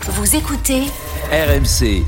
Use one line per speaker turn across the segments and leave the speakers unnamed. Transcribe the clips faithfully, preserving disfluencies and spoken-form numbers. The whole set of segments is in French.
Vous écoutez
R M C.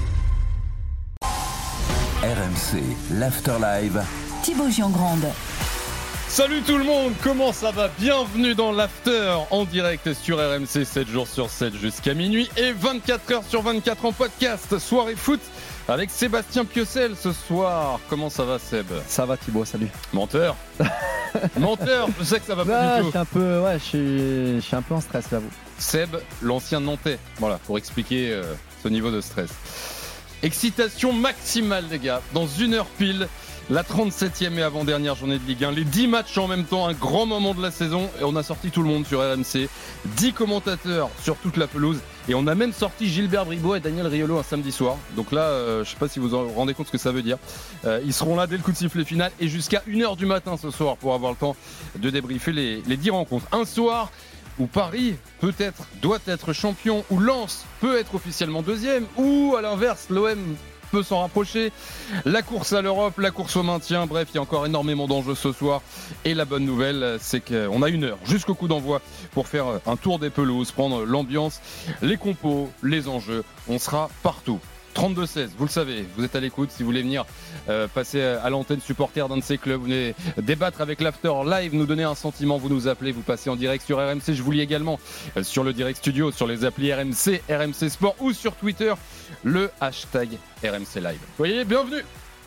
R M C, l'After Live.
Thibaut Giangrande.
Salut tout le monde, comment ça va? Bienvenue dans l'After en direct sur R M C, sept jours sur sept jusqu'à minuit et vingt-quatre heures sur vingt-quatre en podcast. Soirée foot avec Sébastien Piocel ce soir. Comment ça va, Seb?
Ça va, Thibaut, salut.
Menteur. Menteur, je sais que ça va pas
ah,
du tout.
Je suis un peu, ouais, je suis, je suis un peu en stress, j'avoue.
Seb, l'ancien Nantais. Voilà, pour expliquer euh, ce niveau de stress. Excitation maximale, les gars. Dans une heure pile, la trente-septième et avant-dernière journée de Ligue un. Les dix matchs en même temps, un grand moment de la saison. Et on a sorti tout le monde sur R M C. dix commentateurs sur toute la pelouse. Et on a même sorti Gilbert Bribois et Daniel Riolo un samedi soir. Donc là, euh, je ne sais pas si vous vous rendez compte ce que ça veut dire. Euh, ils seront là dès le coup de sifflet final et jusqu'à une heure du matin ce soir pour avoir le temps de débriefer les, les dix rencontres. Un soir où Paris peut-être doit être champion, où Lens peut être officiellement deuxième, ou à l'inverse, l'O M peut s'en rapprocher. La course à l'Europe, la course au maintien, bref, il y a encore énormément d'enjeux ce soir. Et la bonne nouvelle, c'est qu'on a une heure jusqu'au coup d'envoi pour faire un tour des pelouses, prendre l'ambiance, les compos, les enjeux. On sera partout. trente-deux seize, vous le savez, vous êtes à l'écoute. Si vous voulez venir euh, passer à l'antenne supporter d'un de ces clubs, vous venez débattre avec l'After Live, nous donner un sentiment, vous nous appelez, vous passez en direct sur R M C. Je vous lis également euh, sur le Direct Studio, sur les applis R M C, R M C Sport ou sur Twitter, le hashtag R M C Live. Voyez, bienvenue.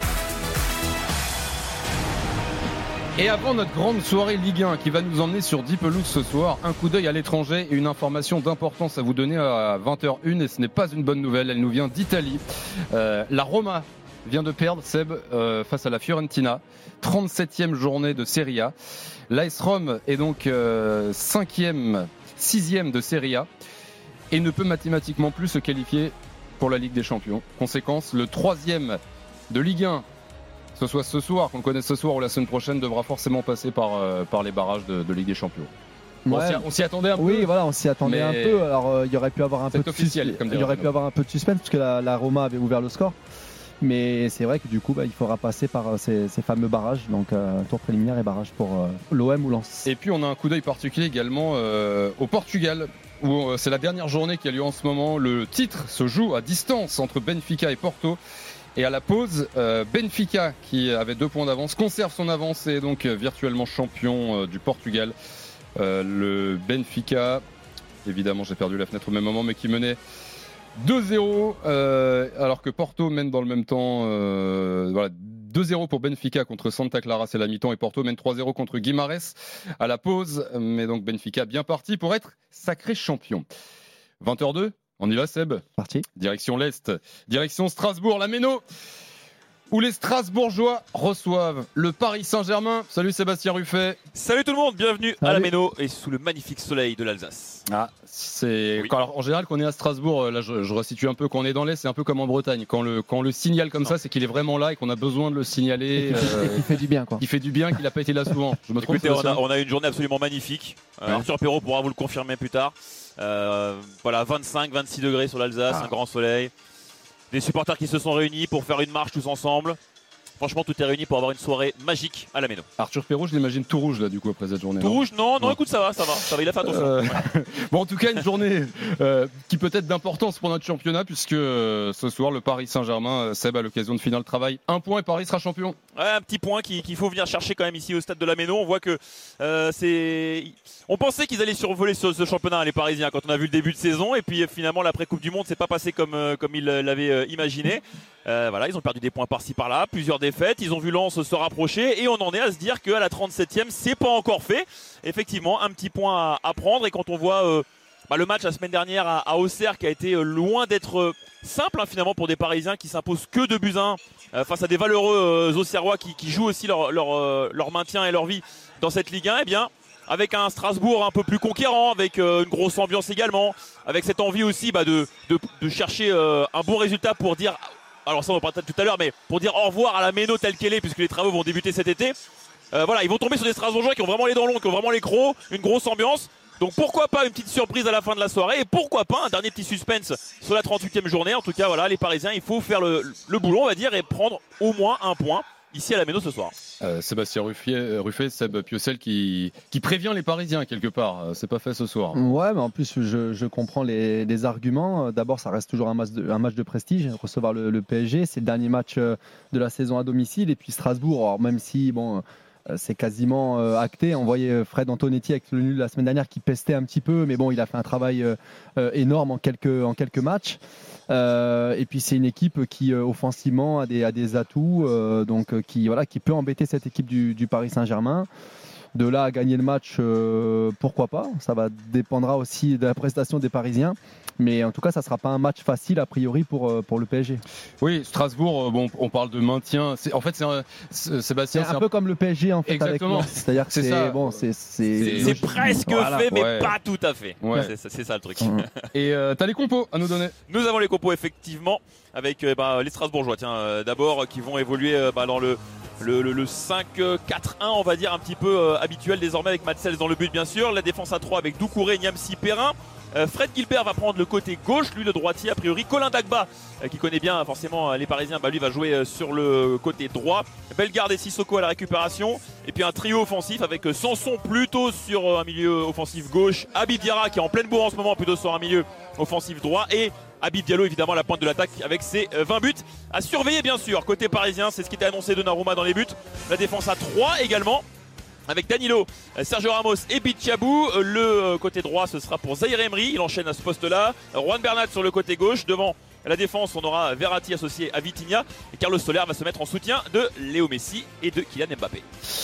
Et avant notre grande soirée Ligue un qui va nous emmener sur dix pelouses ce soir, un coup d'œil à l'étranger et une information d'importance à vous donner à vingt heures une, et ce n'est pas une bonne nouvelle, elle nous vient d'Italie. Euh, la Roma vient de perdre, Seb, euh, face à la Fiorentina, trente-septième journée de Serie A. L'A S Rome est donc euh, cinquième, sixième de Serie A et ne peut mathématiquement plus se qualifier pour la Ligue des Champions. Conséquence, le troisième de Ligue un, que ce soit ce soir, qu'on le connaisse ce soir ou la semaine prochaine, devra forcément passer par, euh, par les barrages de, de Ligue des Champions. Bon,
Ouais.
on s'y attendait un peu.
Oui, voilà, on s'y attendait
mais
un peu. Alors, euh, il y aurait pu avoir un peu de
officiel,
sus-
comme
il y
dirait
aurait pu
Renaud.
avoir un peu de suspense parce que la, la Roma avait ouvert le score. Mais c'est vrai que du coup, bah, il faudra passer par euh, ces, ces fameux barrages, donc euh, tour préliminaire et barrage pour euh, l'O M ou Lens.
Et puis on a un coup d'œil particulier également euh, au Portugal, où euh, c'est la dernière journée qui a lieu en ce moment. Le titre se joue à distance entre Benfica et Porto. Et à la pause, euh, Benfica, qui avait deux points d'avance, conserve son avance et est donc euh, virtuellement champion euh, du Portugal. Euh, le Benfica, évidemment j'ai perdu la fenêtre au même moment, mais qui menait deux zéro, euh, alors que Porto mène dans le même temps, euh, voilà, deux zéro pour Benfica contre Santa Clara, c'est la mi-temps, et Porto mène trois zéro contre Guimarães à la pause. Mais donc Benfica bien parti pour être sacré champion. vingt heures deux. On y va, Seb?
Parti.
Direction l'Est, direction Strasbourg, la Méno, où les Strasbourgeois reçoivent le Paris Saint-Germain. Salut Sébastien Ruffet.
Salut tout le monde, bienvenue
Salut.
à la Méno et sous le magnifique soleil de l'Alsace.
Ah, c'est
Oui.
quand, alors, en général, quand on est à Strasbourg, là je, je resitue un peu, quand on est dans l'Est, c'est un peu comme en Bretagne. Quand le, quand on le signale comme ça, c'est qu'il est vraiment là et qu'on a besoin de le signaler.
Et qui,
euh,
et qui fait du bien, quoi.
Il fait du bien, qu'il n'a pas été là souvent. Je me trompe,
Écoutez, on a,
Sébastien?
on a eu une journée absolument magnifique. Euh,
Ouais.
Arthur Perrault pourra vous le confirmer plus tard. Euh, voilà, vingt-cinq vingt-six degrés sur l'Alsace,
Ah.
un grand soleil. Des supporters qui se sont réunis pour faire une marche tous ensemble. Franchement, tout est réuni pour avoir une soirée magique à la Méno.
Arthur Perrault, je l'imagine tout rouge là du coup après cette journée.
Tout
non
rouge, non, non,
Non.
écoute, ça va, ça va, ça va, il a fait attention.
Euh, Bon, en tout cas, une journée euh, qui peut être d'importance pour notre championnat, puisque euh, ce soir, le Paris Saint-Germain, euh, Seb, à l'occasion de finir le travail, un point et Paris sera champion.
Ouais, un petit point qu'il qu'il faut venir chercher quand même ici au stade de la Méno. On voit que euh, c'est. On pensait qu'ils allaient survoler ce, ce championnat, les Parisiens, quand on a vu le début de saison. Et puis finalement, l'après Coupe du Monde, c'est pas passé comme euh, comme ils l'avaient euh, imaginé. Euh, voilà, ils ont perdu des points par-ci par-là, plusieurs défaites. Ils ont vu Lens se rapprocher et on en est à se dire qu'à la trente-septième, c'est pas encore fait. Effectivement, un petit point à, à prendre. Et quand on voit euh, bah, le match la semaine dernière à, à Auxerre, qui a été euh, loin d'être euh, simple hein, finalement pour des Parisiens qui s'imposent que deux buts à un euh, face à des valeureux euh, Auxerrois qui, qui jouent aussi leur, leur, euh, leur maintien et leur vie dans cette Ligue un, eh bien, avec un Strasbourg un peu plus conquérant, avec euh, une grosse ambiance également, avec cette envie aussi bah, de, de, de chercher euh, un bon résultat pour dire, alors ça on en parlera tout à l'heure, mais pour dire au revoir à la Méno telle qu'elle est, puisque les travaux vont débuter cet été. Euh, voilà, ils vont tomber sur des Strasbourgeois qui ont vraiment les dents longues, qui ont vraiment les crocs, une grosse ambiance. Donc pourquoi pas une petite surprise à la fin de la soirée, et pourquoi pas un dernier petit suspense sur la trente-huitième journée. En tout cas voilà, les Parisiens, il faut faire le, le boulot on va dire et prendre au moins un point. ici à la Méno ce soir.
Euh, Sébastien Ruffet, Ruffet, Seb Piocel qui, qui prévient les Parisiens quelque part. C'est pas fait ce soir.
Ouais, mais en plus, je, je comprends les, les arguments. D'abord, ça reste toujours un match de, un match de prestige. Recevoir le, le P S G, c'est le dernier match de la saison à domicile. Et puis Strasbourg, alors même si bon, c'est quasiment acté. On voyait Fred Antonetti avec le nul la semaine dernière qui pestait un petit peu, mais bon, il a fait un travail énorme en quelques, en quelques matchs. Euh, et puis c'est une équipe qui euh, offensivement a des, a des atouts, euh, donc euh, qui voilà, qui peut embêter cette équipe du, du Paris Saint-Germain. De là à gagner le match, euh, pourquoi pas. Ça va dépendra aussi de la prestation des Parisiens. Mais en tout cas, ça ne sera pas un match facile a priori pour, pour le P S G.
Oui, Strasbourg, bon, on parle de maintien. C'est, en fait, c'est un, c'est, Sébastien,
c'est un
c'est
peu
un...
comme le P S G en fait.
Exactement.
Avec C'est-à-dire que
c'est,
c'est,
ça.
Bon, c'est, c'est,
c'est, c'est presque
voilà.
fait, mais
ouais.
pas tout à fait.
Ouais.
C'est, c'est ça le truc.
Mmh.
Et euh, t'as les compos à nous donner.
Nous avons les compos effectivement avec euh, bah, les Strasbourgeois. Tiens, euh, d'abord qui vont évoluer euh, bah, dans le Le, le, le cinq quatre un, on va dire un petit peu euh, habituel désormais avec Matsels dans le but bien sûr. La défense à trois avec Doucouré, Niamsi, Perrin. Euh, Fred Gilbert va prendre le côté gauche, lui le droitier a priori. Colin Dagba euh, qui connaît bien forcément les Parisiens, bah, lui va jouer euh, sur le côté droit. Bellegarde et Sissoko à la récupération. Et puis un trio offensif avec euh, Sanson plutôt sur euh, un milieu offensif gauche. Habib Diarra qui est en pleine bourre en ce moment plutôt sur un milieu offensif droit. Et Habib Diallo évidemment à la pointe de l'attaque avec ses vingt buts à surveiller bien sûr. Côté parisien, c'est ce qui était annoncé de Donnarumma dans les buts. La défense à trois également avec Danilo, Sergio Ramos et Bichabou. Le côté droit ce sera pour Zaïre Emery, il enchaîne à ce poste là. Juan Bernat sur le côté gauche. Devant la défense on aura Verratti associé à Vitinha. Et Carlos Soler va se mettre en soutien de Léo Messi et de Kylian Mbappé.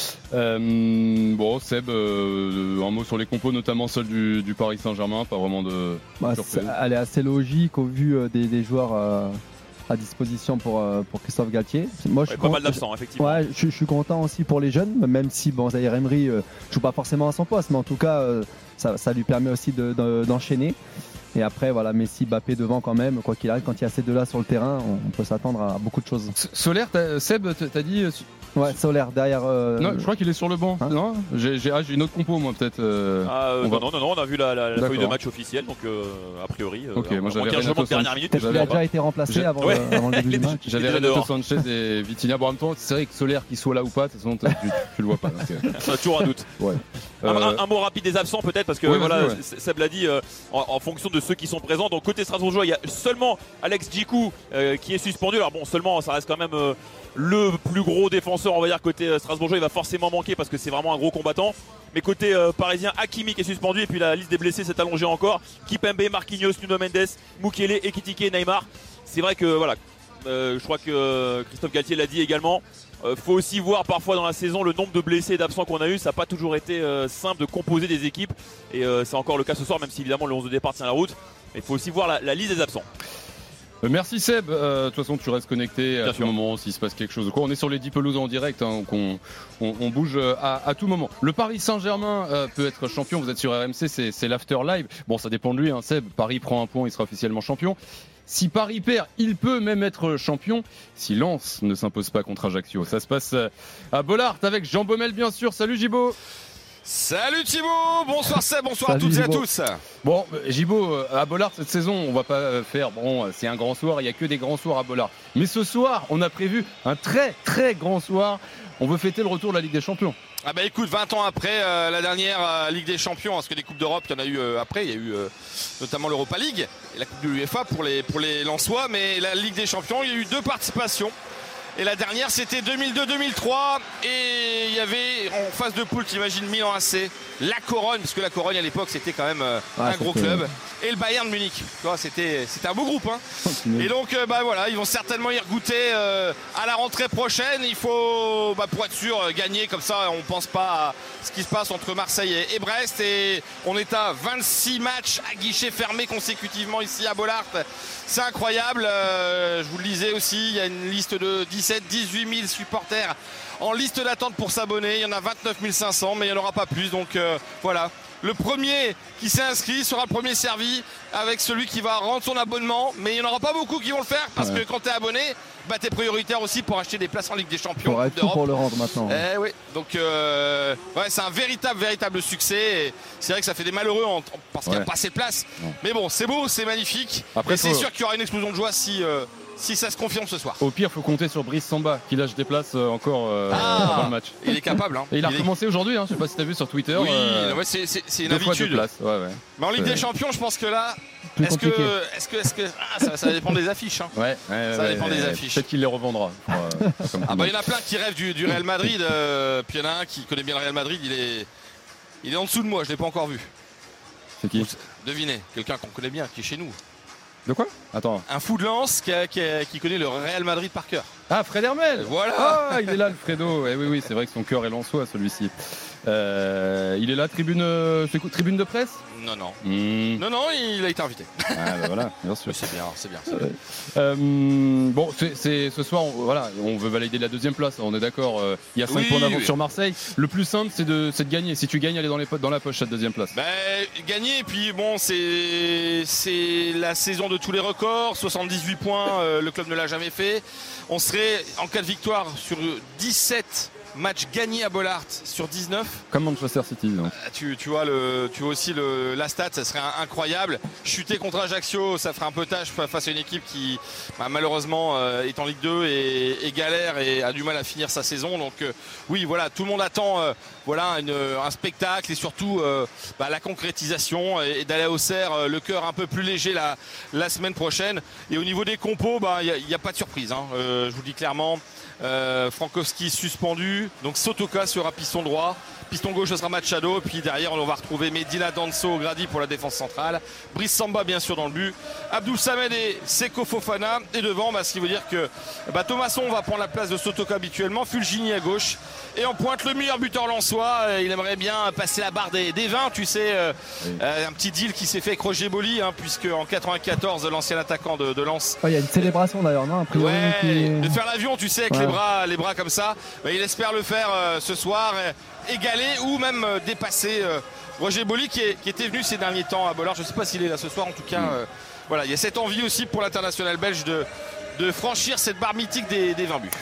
Euh, bon, Seb, euh, un mot sur les compos, notamment celle du, du Paris Saint-Germain, pas vraiment de,
bah,
de surprise.
Elle est assez logique au vu des, des joueurs euh, à disposition pour, euh, pour Christophe Galtier. Moi, je
ouais,
suis
pas
con...
mal d'absents, effectivement.
Ouais, je, je suis content aussi pour les jeunes, même si bon, Zaïre Emery ne euh, joue pas forcément à son poste, mais en tout cas, euh, ça, ça lui permet aussi de, de, d'enchaîner. Et après, voilà, Messi, Mbappé devant quand même. Quoi qu'il arrive, quand il y a ces deux-là sur le terrain, on peut s'attendre à beaucoup de choses.
Solaire, t'as, Seb, t'as dit.
Ouais, Solaire derrière. Euh...
Non, je crois qu'il est sur le banc.
Hein
non, j'ai, j'ai, ah, j'ai une autre compo, moi, peut-être. Euh,
ah, euh,
on
non,
va...
non, non, on a vu la, la, la feuille de match officielle, donc euh, a priori. Euh,
ok, moi j'avais
Renato dernière minute.
Peut-être qu'il a déjà été remplacé avant,
ouais.
le, avant le début du match.
J'avais Renato Sanchez et Vitinha. Bon, en même temps, c'est vrai que Solaire, qu'il soit là ou pas, de toute façon, tu, tu le vois pas. Donc, euh...
Ça a toujours un doute.
Ouais.
Un,
Euh...
un, un mot rapide des absents peut-être parce que
ouais,
voilà,
ouais.
Seb l'a dit euh, en, en fonction de ceux qui sont présents. Donc côté Strasbourgeois, il y a seulement Alex Djikou euh, qui est suspendu. Alors bon, seulement ça reste quand même euh, le plus gros défenseur, on va dire côté euh, Strasbourgeois. Il va forcément manquer parce que c'est vraiment un gros combattant. Mais côté euh, parisien, Hakimi qui est suspendu et puis la liste des blessés s'est allongée encore. Kipembe, Marquinhos, Nuno Mendes, Mukiele, Ekitike, Neymar. C'est vrai que voilà, euh, je crois que euh, Christophe Galtier l'a dit également. Euh, faut aussi voir parfois dans la saison le nombre de blessés et d'absents qu'on a eu. Ça n'a pas toujours été euh, simple de composer des équipes. Et euh, c'est encore le cas ce soir, même si évidemment le onze de départ tient la route. Mais il faut aussi voir la, la liste des absents.
Euh, merci Seb. Euh, de toute façon, tu restes connecté à
Bien
tout
sûr.
moment s'il se passe quelque chose. On est sur les dix pelouses en direct, hein, donc on, on, on bouge à, à tout moment. Le Paris Saint-Germain euh, peut être champion. Vous êtes sur R M C, c'est, c'est l'after live. Bon, ça dépend de lui, hein, Seb. Paris prend un point, il sera officiellement champion. Si Paris perd, il peut même être champion si Lens ne s'impose pas contre Ajaccio. Ça se passe à Bollaert avec Jean Baumel, bien sûr. Salut Gibo.
Salut Thibaut, bonsoir Seb, bonsoir
Salut
à toutes
Gibo.
et à tous.
Bon, Gibo, à Bollaert cette saison, on va pas faire, bon, c'est un grand soir, il n'y a que des grands soirs à Bollaert. Mais ce soir, on a prévu un très très grand soir. On veut fêter le retour de la Ligue des Champions.
Ah bah écoute, vingt ans après euh, la dernière euh, Ligue des Champions, parce que les Coupes d'Europe, il y en a eu euh, après, il y a eu euh, notamment l'Europa League et la Coupe de l'UEFA pour les, pour les Lensois, mais la Ligue des Champions, il y a eu deux participations. Et la dernière, c'était deux mille deux deux mille trois. Et il y avait en phase de poule, t'imagines, Milan A C, la Corogne, parce que la Corogne à l'époque, c'était quand même euh,
Ah,
un gros
c'était-
club. Et le Bayern de Munich. Tu vois, C'était c'était un beau groupe. Hein. Et donc, euh, bah, voilà, ils vont certainement y regoûter euh, à la rentrée prochaine. Il faut, bah, pour être sûr, euh, gagner. Comme ça, on ne pense pas à ce qui se passe entre Marseille et, et Brest. Et on est à vingt-six matchs à guichet fermé consécutivement ici à Bollaert. C'est incroyable. Euh, je vous le disais aussi, il y a une liste de dix-sept à dix-huit mille supporters en liste d'attente pour s'abonner. Il y en a vingt-neuf mille cinq cents, mais il n'y en aura pas plus. Donc euh, voilà. Le premier qui s'est inscrit sera le premier servi avec celui qui va rendre son abonnement. Mais il n'y en aura pas beaucoup qui vont le faire parce
Ouais.
que quand tu es abonné, bah, tu es prioritaire aussi pour acheter des places en Ligue des Champions.
Il faudrait
Coupe
tout
d'Europe.
pour le rendre maintenant.
Eh oui, donc euh, ouais, c'est un véritable, véritable succès. Et c'est vrai que ça fait des malheureux en- en- parce qu'il n'y
Ouais.
a pas assez de place.
Non.
Mais bon, c'est beau, c'est magnifique.
Après,
et c'est
faut-
sûr qu'il y aura une explosion de joie si euh, si ça se confirme ce soir.
Au pire, il faut compter sur Brice Samba qui lâche des places euh, encore euh,
Ah,
avant le match.
Il est capable. Hein.
Et il a
Il est-
recommencé aujourd'hui, hein, je sais pas si tu as vu sur Twitter.
Oui,
euh,
ouais, c'est, c'est- c'est une
deux fois deux
habitude.
places. Ouais, ouais.
Mais en Ligue
Euh,
des Champions, je pense que là,
Plus
est-ce que,
compliqué.
est-ce que, est-ce que, ah, ça, ça dépend des affiches. Hein.
Ouais, ouais,
Ça
ouais,
dépend
ouais,
des
ouais.
affiches.
Peut-être qu'il les revendra. pour, euh, comme
Ah
tout
bah
le
il y en a plein qui rêvent du, du Real Madrid. euh, puis il y en a un qui connaît bien le Real Madrid. Il est, il est en dessous de moi. Je l'ai pas encore vu.
monde. C'est qui
Devinez, quelqu'un qu'on connaît bien, qui est chez nous.
De quoi Attends.
Un fou de lance qui, a- qui a- qui connaît le Real Madrid par cœur.
Ah, Fred Hermel.
Voilà.
Ah, il est là, le Fredo. Eh oui, oui, c'est vrai que son cœur est lensois, celui-ci. Euh, il est là, tribune, euh, c'est quoi, tribune de presse.
Non, non.
Mmh.
Non, non, il a été invité.
Ah, bah voilà, bien sûr.
Mais c'est bien, c'est bien. c'est bien.
Euh, bon, c'est, c'est- ce soir, on, voilà, on veut valider la deuxième place, on est d'accord. euh, Il y a cinq
Oui,
points d'avance
oui.
sur Marseille. Le plus simple, c'est de, c'est de gagner. Si tu gagnes, aller dans, les, po- dans la poche, cette deuxième place.
Ben, gagner, et puis bon, c'est, c'est la saison de tous les records. soixante-dix-huit points, euh, le club ne l'a jamais fait. On serait en cas de victoire sur dix-sept matchs gagnés à Bollaert sur dix-neuf.
Comme Manchester City. Donc.
Tu, tu vois, le, tu vois aussi le, la stat, ça serait un- incroyable. Chuter contre Ajaccio, ça ferait un peu tâche face à une équipe qui bah, malheureusement euh, est en Ligue deux et, et galère et a du mal à finir sa saison. Donc euh, oui, voilà, tout le monde attend euh, voilà, une- un spectacle et surtout euh, bah, la concrétisation et, et d'aller au Auxerre, euh, le cœur un peu plus léger la, la semaine prochaine. Et au niveau des compos, il bah, n'y a, a pas de surprise. Hein. Euh, je vous le dis clairement. Euh, Frankowski suspendu, donc Sotoka sera piston droit, piston gauche ce sera Machado, puis derrière on va retrouver Medina Danso Grady pour la défense centrale, Brice Samba bien sûr dans le but, Abdou Samed et Seko Fofana, et devant bah, ce qui veut dire que bah, Thomasson va prendre la place de Sotoka habituellement, Fulgini à gauche, et en pointe le meilleur buteur lensois, euh, il aimerait bien passer la barre des, des vingt, tu sais, euh,
Oui.
euh, un petit deal qui s'est fait avec Roger Boli, hein, puisque en quatre-vingt-quatorze l'ancien attaquant de, de Lens
Ouais, il y a une célébration d'ailleurs, non a priori,
Ouais,
qui-
de faire l'avion, tu sais, avec
Ouais.
les bras, les bras comme ça. Bah, il espère le faire euh, ce soir, euh, égaler ou même euh, dépasser euh, Roger Boli qui, est- qui était venu ces derniers temps à Bollaert. Je ne sais pas s'il est là ce soir, en tout cas. euh, voilà, il y a cette envie aussi pour l'international belge de, de franchir cette barre mythique des, des vingt buts.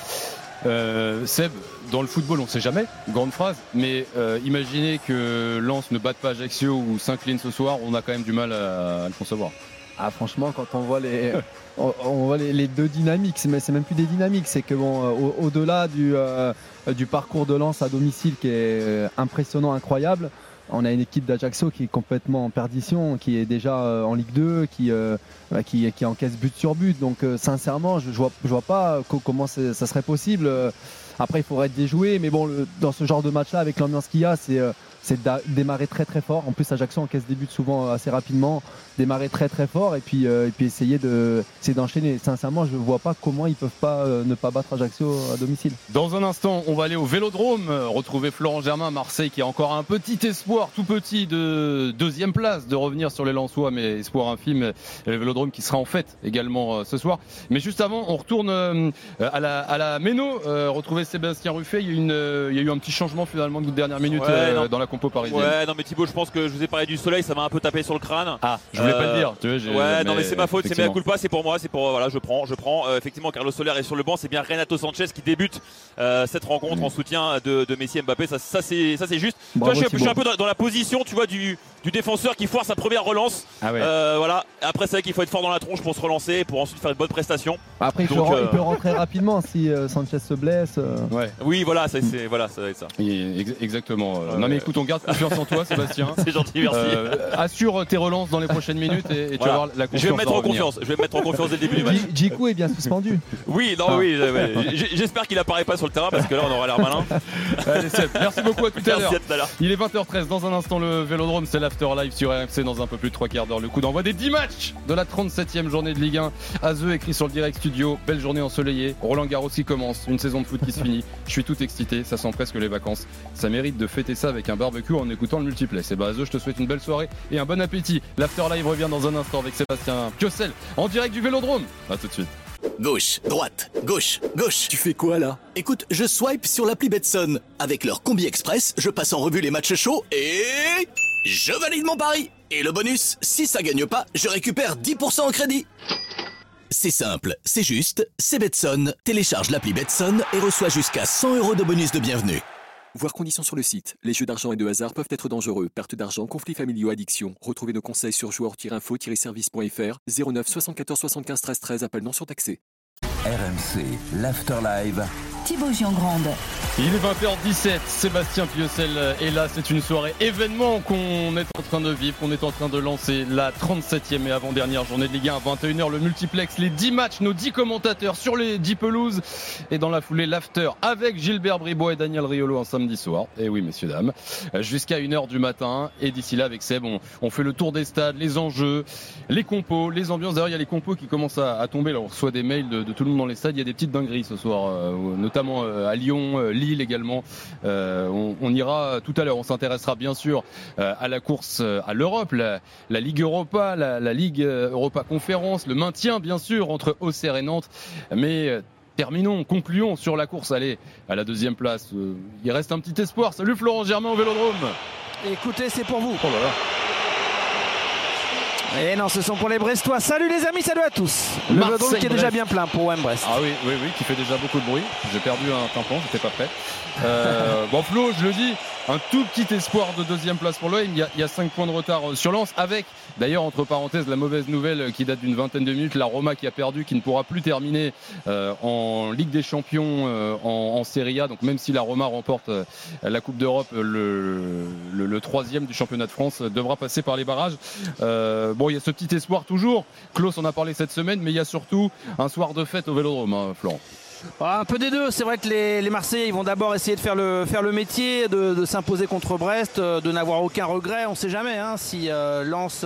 Euh, Seb, dans le football, on ne sait jamais, grande phrase, mais euh, imaginez que Lens ne batte pas Ajaccio ou s'incline ce soir, on a quand même du mal à, à le concevoir.
Ah, franchement, quand on voit les, on, on voit les, les deux dynamiques, c'est, mais c'est même plus des dynamiques, c'est que bon, euh, au, au-delà du, euh, du parcours de Lens à domicile qui est euh, impressionnant, incroyable, on a une équipe d'Ajaccio qui est complètement en perdition, qui est déjà euh, en Ligue deux, qui, euh, bah, qui, qui encaisse but sur but. Donc euh, sincèrement, je ne vois, je vois pas co- comment c'est- ça serait possible. Euh, Après, il faudrait être déjoué, mais bon, le- dans ce genre de match-là, avec l'ambiance qu'il y a, c'est euh, c'est de da- démarrer très très fort. En plus, Ajaccio encaisse des buts souvent euh, assez rapidement, démarrer très très fort et puis, euh, et puis essayer, de, essayer d'enchaîner. Sincèrement, je ne vois pas comment ils peuvent pas euh, ne pas battre Ajaccio à domicile.
Dans un instant, on va aller au Vélodrome, euh, retrouver Florent Germain à Marseille qui a encore un petit espoir, tout petit, de deuxième place, de revenir sur les Lensois, mais espoir infime. Et le Vélodrome qui sera en fête également euh, ce soir. Mais juste avant, on retourne euh, à la, à la Méno, euh, retrouver Sébastien Ruffet. Il y, a eu une, euh, il y a eu un petit changement finalement de dernière minute
Ouais,
euh,
non.
dans la compo parisienne.
Ouais, non mais Thibaut, je pense que je vous ai parlé du soleil, ça m'a un peu tapé sur le crâne.
Ah, je voulais pas
Euh,
le dire. Tu vois, j'ai-
Ouais, non mais c'est ma faute, c'est mea
effectivement.
culpa, c'est pour moi, c'est pour voilà, je prends, je prends. Euh, effectivement, Carlos Soler est sur le banc, c'est bien Renato Sanchez qui débute euh, cette rencontre
Mm.
en soutien de, de Messi et Mbappé. Ça, ça c'est, ça c'est juste. Tu
Bravo,
vois, je, suis, je suis
Thibaut.
un peu dans, dans la position, tu vois, du, du défenseur qui foire sa première relance.
Ah ouais.
Euh, voilà. Après, c'est vrai qu'il faut être fort dans la tronche pour se relancer, pour ensuite faire une bonne prestation.
Après, il peut,
Donc,
ren-
euh,
il peut rentrer rapidement si euh, Sanchez se blesse. euh.
Ouais,
Oui, voilà, ça, c'est, voilà, ça va être ça.
ex- exactement. Euh,
Ouais.
Non mais écoute, on garde confiance en toi, Sébastien.
C'est gentil, merci.
Euh, assure tes relances dans les prochaines minutes et, et tu
Voilà.
vas voir la confiance.
Je vais me mettre
va
en
revenir.
confiance. Je vais me mettre en confiance dès le début du match.
J- Djikou est bien suspendu.
Oui, non,
Ah.
oui. ouais, j- J'espère qu'il apparaît pas sur le terrain parce que là, on aura l'air malin.
Allez, Seb, merci beaucoup, à tout à l'heure.
Merci à tout à l'heure.
Il est vingt heures treize, dans un instant le Vélodrome, c'est l'After Live sur R M C dans un peu plus de trois quarts d'heure. Le coup d'envoi des dix matchs de la trente-septième journée de Ligue un. Azeux écrit sur le direct studio, belle journée ensoleillée. Roland Garros qui commence, une saison de foot qui se finit. Je suis tout excité, ça sent presque les vacances. Ça mérite de fêter ça avec un barbecue en écoutant le multiplex. Et bah Azeux, je te souhaite une belle soirée et un bon appétit. L'After Live revient dans un instant avec Sébastien Piocel en direct du Vélodrome. A tout de suite.
Gauche, droite, gauche, gauche. Tu fais quoi là? Écoute, je swipe sur l'appli Betson. Avec leur Combi Express, je passe en revue les matchs chauds et... je valide mon pari. Et le bonus, si ça gagne pas, je récupère dix pour cent en crédit. C'est simple, c'est juste, c'est Betson. Télécharge l'appli Betson et reçois jusqu'à cent euros de bonus de bienvenue.
Voir conditions sur le site. Les jeux d'argent et de hasard peuvent être dangereux. Perte d'argent, conflits familiaux, addiction. Retrouvez nos conseils sur joueurs tiret info tiret service point f r. zéro neuf soixante-quatorze soixante-quinze treize treize. Appel non surtaxé.
R M C, l'Afterlive.
Thibaut Giangrande.
Il est vingt heures dix-sept, Sébastien Piocel est là, c'est une soirée événement qu'on est en train de vivre, qu'on est en train de lancer la trente-septième et avant-dernière journée de Ligue un à vingt et une heures, le multiplex, les dix matchs, nos dix commentateurs sur les dix pelouses et dans la foulée l'after avec Gilbert Bribois et Daniel Riolo un samedi soir, et oui messieurs dames, jusqu'à une heure du matin et d'ici là avec Seb on, on fait le tour des stades, les enjeux, les compos, les ambiances, d'ailleurs il y a les compos qui commencent à, à tomber, là on reçoit des mails de, de tout le monde dans les stades, il y a des petites dingueries ce soir, euh, notamment euh, à Lyon, euh, Lille également. Euh, on, on ira tout à l'heure. On s'intéressera bien sûr euh, à la course euh, à l'Europe, la, la Ligue Europa, la, la Ligue Europa Conférence, le maintien bien sûr entre Auxerre et Nantes. Mais euh, terminons, concluons sur la course. Allez, à la deuxième place. Euh, il reste un petit espoir. Salut Florent Germain au Vélodrome.
Écoutez, c'est pour vous.
Oh là là.
Et non, ce sont pour les Brestois. Salut les amis, salut à tous. Le Vélodrome qui est déjà bien plein pour O M Brest.
Ah oui, oui, oui, qui fait déjà beaucoup de bruit. J'ai perdu un tympan, j'étais pas prêt. Euh, bon Flo, je le dis, un tout petit espoir de deuxième place pour l'O M. Il y a, il y a cinq points de retard sur Lens, avec d'ailleurs entre parenthèses la mauvaise nouvelle qui date d'une vingtaine de minutes, la Roma qui a perdu, qui ne pourra plus terminer euh, en Ligue des Champions, euh, en, en Serie A. Donc même si la Roma remporte euh, la Coupe d'Europe, le, le, le troisième du championnat de France devra passer par les barrages. Euh, bon, il y a ce petit espoir toujours. Klaus en a parlé cette semaine, mais il y a surtout un soir de fête au Vélodrome, hein, Florent.
Un peu des deux, c'est vrai que les, les Marseillais ils vont d'abord essayer de faire le, faire le métier, de, de s'imposer contre Brest, de n'avoir aucun regret, on ne sait jamais hein, si euh, Lens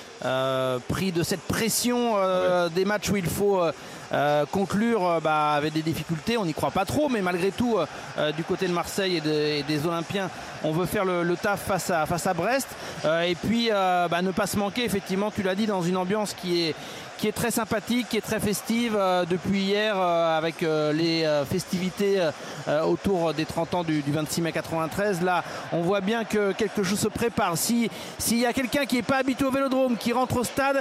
euh, pris de cette pression euh, ouais. des matchs où il faut euh, euh, conclure euh, bah, avec des difficultés, on n'y croit pas trop, mais malgré tout euh, du côté de Marseille et, de, et des Olympiens, on veut faire le, le taf face à, face à Brest euh, et puis euh, bah, ne pas se manquer, effectivement tu l'as dit, dans une ambiance qui est qui est très sympathique, qui est très festive euh, depuis hier euh, avec euh, les euh, festivités euh, autour des trente ans du, du vingt-six mai quatre-vingt-treize. Là, on voit bien que quelque chose se prépare. Si, s'il y a quelqu'un qui n'est pas habitué au Vélodrome, qui rentre au stade,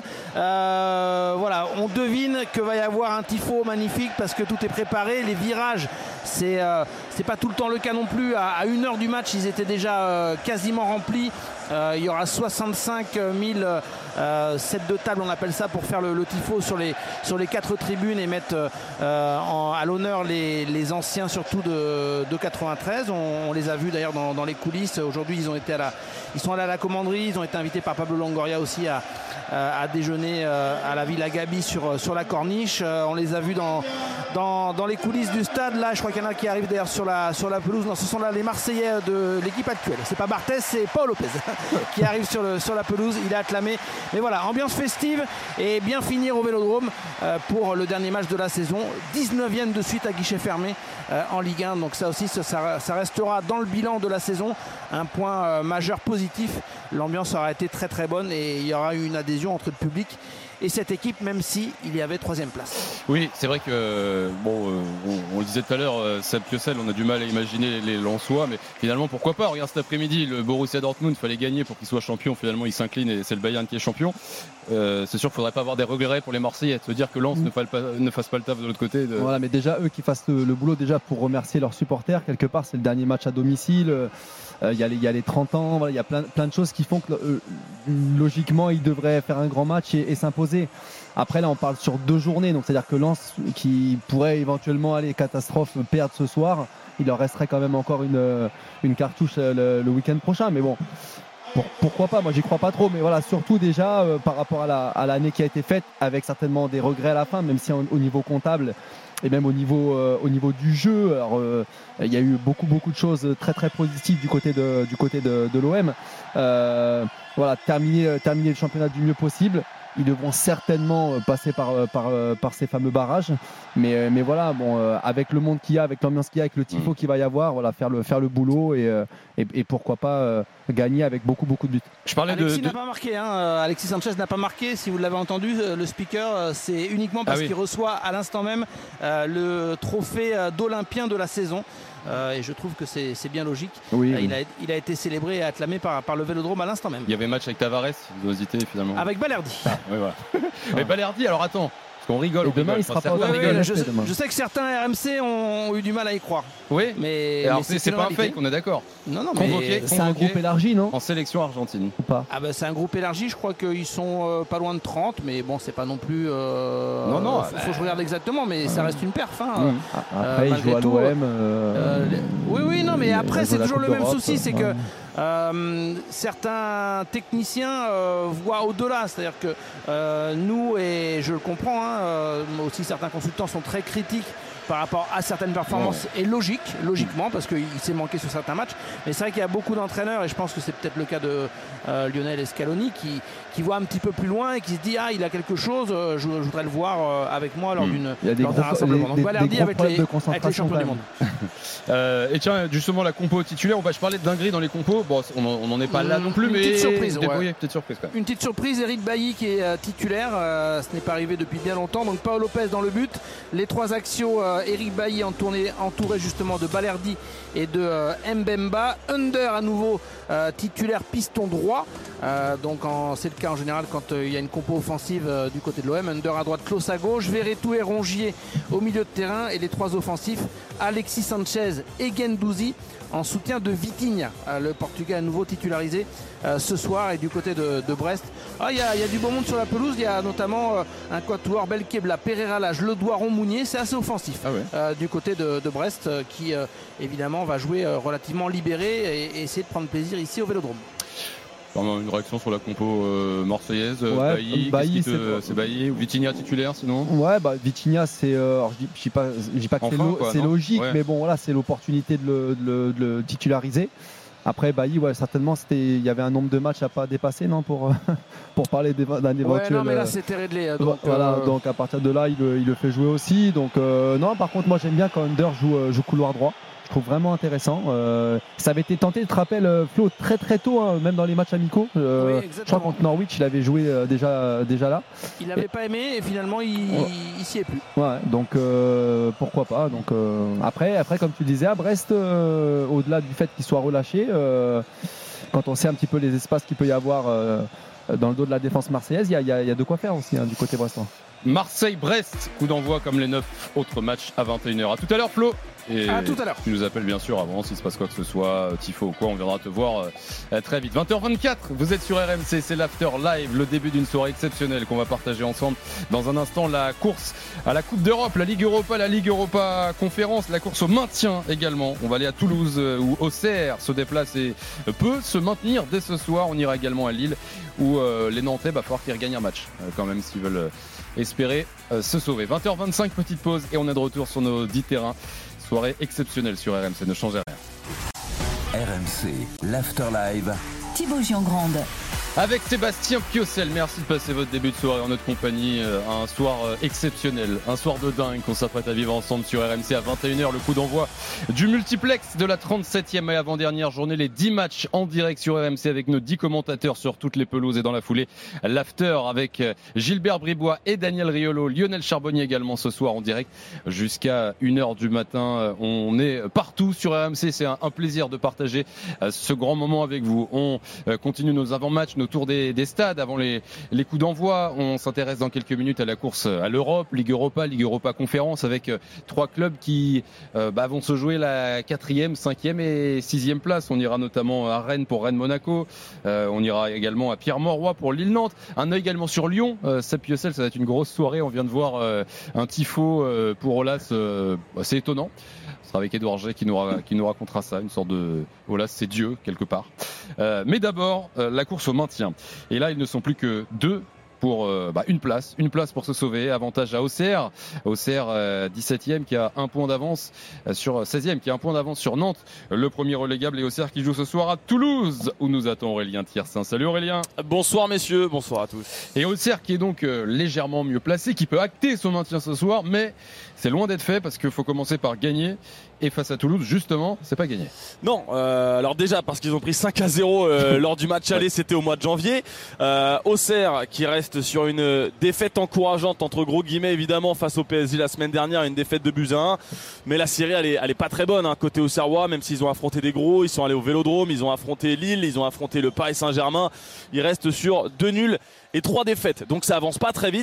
euh, voilà, on devine que va y avoir un tifo magnifique parce que tout est préparé. Les virages, c'est euh, c'est pas tout le temps le cas non plus. À, à une heure du match, ils étaient déjà euh, quasiment remplis. Euh, il y aura soixante-cinq mille euh, sets de table, on appelle ça, pour faire le, le tifo sur les, sur les quatre tribunes et mettre euh, en, à l'honneur les, les anciens, surtout de, de quatre-vingt-treize. On, on les a vus d'ailleurs dans, dans les coulisses. Aujourd'hui, ils ont été à la, ils sont allés à la commanderie. Ils ont été invités par Pablo Longoria aussi à, à déjeuner à la Villa Gabi sur, sur la corniche. On les a vus dans, dans, dans les coulisses du stade. Là, je crois qu'il y en a qui arrivent d'ailleurs sur la, sur la pelouse. Non, ce sont là les Marseillais de l'équipe actuelle. C'est pas Barthez, c'est Paul Lopez qui arrive sur, le, sur la pelouse. Il a acclamé. Mais voilà, ambiance festive et bien finir au Vélodrome euh, pour le dernier match de la saison. dix-neuvième de suite à guichet fermé euh, en Ligue un. Donc ça aussi, ça, ça restera dans le bilan de la saison. Un point euh, majeur positif. L'ambiance aura été très très bonne et il y aura eu une adhésion entre le public et cette équipe, même si il y avait troisième place.
Oui, c'est vrai que bon, euh, on, on le disait tout à l'heure, euh, Seb Piocel, on a du mal à imaginer les, les Lensois, mais finalement pourquoi pas. Regarde cet après-midi, le Borussia Dortmund, il fallait gagner pour qu'il soit champion. Finalement, il s'incline et c'est le Bayern qui est champion. Euh, c'est sûr qu'il ne faudrait pas avoir des regrets pour les Marseillais, de se dire que Lens mmh. ne, fasse pas, ne fasse pas le taf de l'autre côté. De...
Voilà, mais déjà eux qui fassent le, le boulot déjà pour remercier leurs supporters. Quelque part, c'est le dernier match à domicile. Il euh, y, y a les trente ans, il voilà, y a plein, plein de choses qui font que euh, logiquement ils devraient faire un grand match et, et s'imposer. Après là on parle sur deux journées, donc c'est-à-dire que Lens qui pourrait éventuellement aller catastrophe perdre ce soir, il leur resterait quand même encore une, une cartouche le, le week-end prochain. Mais bon, pour, pourquoi pas, moi j'y crois pas trop, mais voilà, surtout déjà euh, par rapport à, la, à l'année qui a été faite, avec certainement des regrets à la fin, même si en, au niveau comptable et même au niveau, euh, au niveau du jeu, alors euh, il y a eu beaucoup beaucoup de choses très très positives du côté de, du côté de, de l'O M. Euh, voilà, terminer, terminer le championnat du mieux possible. Ils devront certainement passer par, par, par ces fameux barrages. Mais, mais voilà, bon, avec le monde qu'il y a, avec l'ambiance qu'il y a, avec le tifo qu'il va y avoir, voilà, faire, le, faire le boulot et, et, et pourquoi pas gagner avec beaucoup, beaucoup de buts.
Je parlais Alexis de, n'a de... pas marqué, hein. Alexis Sanchez n'a pas marqué. Si vous l'avez entendu, le speaker, c'est uniquement parce ah oui. qu'il reçoit à l'instant même euh, le trophée d'Olympien de la saison. Euh, et je trouve que c'est, c'est bien logique. Oui, euh, oui. Il, a, il a été célébré et acclamé par, par le Vélodrome à l'instant même.
Il y avait match avec Tavares, ils ont hésité finalement.
Avec Balerdi.
Ah, oui, voilà. Mais Balerdi, alors attends, On rigole.
Et
on
demain,
rigole.
il sera
Enfin,
pas au
certains
Ouais,
rigolent.
ouais, je, sais, je sais que certains R M C ont eu du mal à y croire.
Oui,
Mais,
alors
mais
c'est, c'est
une
pas un
réalité.
fake, on est d'accord.
Non, non, mais
Convoqué.
C'est un groupe élargi, non?
En sélection argentine.
Ou pas?
Ah bah, c'est un groupe élargi, je crois qu'ils sont euh, pas loin de trente, mais bon, c'est pas non plus. Euh,
Non, non,
Faut,
bah,
faut que je regarde exactement, mais ça reste une perf. Hein.
Mmh.
Après, il
malgré
joue à
tout,
l'O M. euh,
Euh, les- Oui, oui, non, mais
il
après,
joue
c'est
la
toujours
Coupe
le même
d'Europe,
souci, c'est
ouais.
que euh, certains techniciens euh, voient au-delà. C'est-à-dire que euh, nous, et je le comprends, hein, euh, aussi certains consultants sont très critiques par rapport à certaines performances, et logique, logiquement, parce qu'il s'est manqué sur certains matchs. Mais c'est vrai qu'il y a beaucoup d'entraîneurs, et je pense que c'est peut-être le cas de euh, Lionel Scaloni, qui, qui voit un petit peu plus loin et qui se dit ah, il a quelque chose, euh, je, je voudrais le voir euh, avec moi lors,
Mmh.
d'une,
Il y a des
lors
gros,
d'un rassemblement.
des-
Donc
des-
Balerdi
des gros
avec
problèmes
les,
de
avec les
concentration,
champions du
quand
monde.
même.
Euh, et tiens, justement, la compo titulaire, on va je parlais de dinguerie dans les compos. Bon, on n'en est pas là
Mmh,
non plus,
une
mais
petite surprise,
Des-
ouais.
oui, petite surprise quand même.
Une petite surprise, Eric Bailly qui est euh, titulaire, euh, ce n'est pas arrivé depuis bien longtemps. Donc Paolo Lopez dans le but, les trois axiaux, euh, Eric Bailly entouré, entouré justement de Balerdi et de euh, Mbemba. Under à nouveau euh, titulaire piston droit. Euh, donc en- c'est le cas en général quand euh, il y a une compo offensive euh, du côté de l'O M. Under à droite, Klaus à gauche, Verretou et Rongier au milieu de terrain et les trois offensifs, Alexis Sanchez et Guendouzi en soutien de Vitinha, euh, le Portugais à nouveau titularisé euh, ce soir. Et du côté de, de Brest, ah, il y, a- il y a du beau monde sur la pelouse. Il y a notamment euh, un quatuor Belkebla, Pereira Lage, Le Doiron, Mounier. C'est assez offensif
Ah ouais.
euh, du côté de, de Brest euh, qui euh, évidemment va jouer euh, relativement libéré et, et essayer de prendre plaisir ici au Vélodrome.
Enfin, une réaction sur la compo euh, marseillaise, euh,
Ouais,
Bailly,
Bailly,
qu'est-ce qui te-
c'est-
c'est Bailly ou Vitinha titulaire sinon.
Ouais, bah Vitinha, c'est. euh, alors, je dis, je dis pas, je dis pas que c'est,
Enfin,
lo-
quoi,
c'est
non
logique,
Ouais.
mais bon, voilà, c'est l'opportunité de le, de le- de le titulariser. Après, Bailly, ouais, certainement, c'était, il y avait un nombre de matchs à pas dépasser, non, pour, pour parler d'éva- d'un
Ouais,
éventuel.
non, mais là
euh,
c'est réglé. euh, Donc,
voilà,
euh,
donc à partir de là, il, le- il le fait jouer aussi. Donc, euh, non, par contre, moi, j'aime bien quand Under joue, euh, joue couloir droit. Je trouve vraiment intéressant. Euh, ça avait été tenté, je te rappelle, euh, Flo, très très tôt, hein, même dans les matchs amicaux. Euh,
Oui,
je crois
exactement.
contre Norwich, il avait joué euh, déjà, déjà là.
il n'avait pas aimé et finalement il,
Ouais.
il s'y est plus.
Ouais, donc euh, pourquoi pas. Donc euh, après, après, comme tu disais, à Brest, euh, au-delà du fait qu'il soit relâché, euh, quand on sait un petit peu les espaces qu'il peut y avoir euh, dans le dos de la défense marseillaise, il y a, il y a- il y a de quoi faire aussi hein, du côté brestois.
Marseille-Brest, coup d'envoi comme les neuf autres matchs à vingt et une heures. À tout à l'heure, Flo. Et
À tout à l'heure.
Tu nous appelles bien sûr avant, s'il se passe quoi que ce soit, euh, tifo ou quoi, on viendra te voir euh, très vite. vingt heures vingt-quatre, vous êtes sur R M C, c'est l'After Live, le début d'une soirée exceptionnelle qu'on va partager ensemble. Dans un instant, la course à la Coupe d'Europe, la Ligue Europa, la Ligue Europa Conférence, la course au maintien également. On va aller à Toulouse euh, où Auxerre se déplace et peut se maintenir dès ce soir. On ira également à Lille où euh, les Nantais, va falloir qu'ils regagnent un match euh, quand même s'ils veulent euh, espérer euh, se sauver. vingt heures vingt-cinq, petite pause et on est de retour sur nos dix terrains. Soirée exceptionnelle sur R M C, ne changez rien.
R M C, l'After Live.
Thibaut Giangrande.
Avec Sébastien Piocel, merci de passer votre début de soirée en notre compagnie. Euh, Un soir euh, exceptionnel, un soir de dingue qu'on s'apprête à vivre ensemble sur R M C à vingt et une heures. Le coup d'envoi du multiplex de la trente-septième et avant-dernière journée. Les dix matchs en direct sur R M C avec nos dix commentateurs sur toutes les pelouses et dans la foulée. L'after avec euh, Gilbert Bribois et Daniel Riolo. Lionel Charbonnier également ce soir en direct jusqu'à une heure du matin. Euh, On est partout sur R M C. C'est un, un plaisir de partager euh, ce grand moment avec vous. On euh, continue nos avant-matchs, nos tour des, des stades avant les, les coups d'envoi. On s'intéresse dans quelques minutes à la course à l'Europe, Ligue Europa, Ligue Europa Conférence avec euh, trois clubs qui euh, bah, vont se jouer la quatrième, cinquième et sixième place. On ira notamment à Rennes pour Rennes-Monaco. Euh, on ira également à Pierre-Mauroy pour Lille-Nantes. Un œil également sur Lyon. Euh, Sapiocel, ça va être une grosse soirée. On vient de voir euh, un tifo euh, pour Olas. Euh, c'est étonnant. Ce sera avec Edouard G qui nous, qui nous racontera ça, une sorte de Olas, c'est Dieu quelque part. Euh, mais d'abord, euh, la course au maintien. Et là, ils ne sont plus que deux pour euh, bah, une place, une place pour se sauver. Avantage à Auxerre, Auxerre euh, dix-septième qui a un point d'avance euh, sur seizième qui a un point d'avance sur Nantes. Le premier relégable et Auxerre qui joue ce soir à Toulouse où nous attend Aurélien Thiersin. Salut Aurélien.
Bonsoir messieurs, bonsoir à tous.
Et Auxerre qui est donc euh, légèrement mieux placé, qui peut acter son maintien ce soir, mais c'est loin d'être fait parce qu'il faut commencer par gagner. Et face à Toulouse, justement, c'est pas gagné.
Non, euh, alors déjà parce qu'ils ont pris cinq à zéro euh, lors du match aller, c'était au mois de janvier. Euh, Auxerre qui reste sur une défaite encourageante entre gros guillemets évidemment face au P S G la semaine dernière, une défaite de buts à un. Mais la série elle est, elle est pas très bonne hein, côté Auxerrois, même s'ils ont affronté des gros, ils sont allés au Vélodrome, ils ont affronté Lille, ils ont affronté le Paris Saint-Germain. Ils restent sur deux nuls et trois défaites, donc ça avance pas très vite.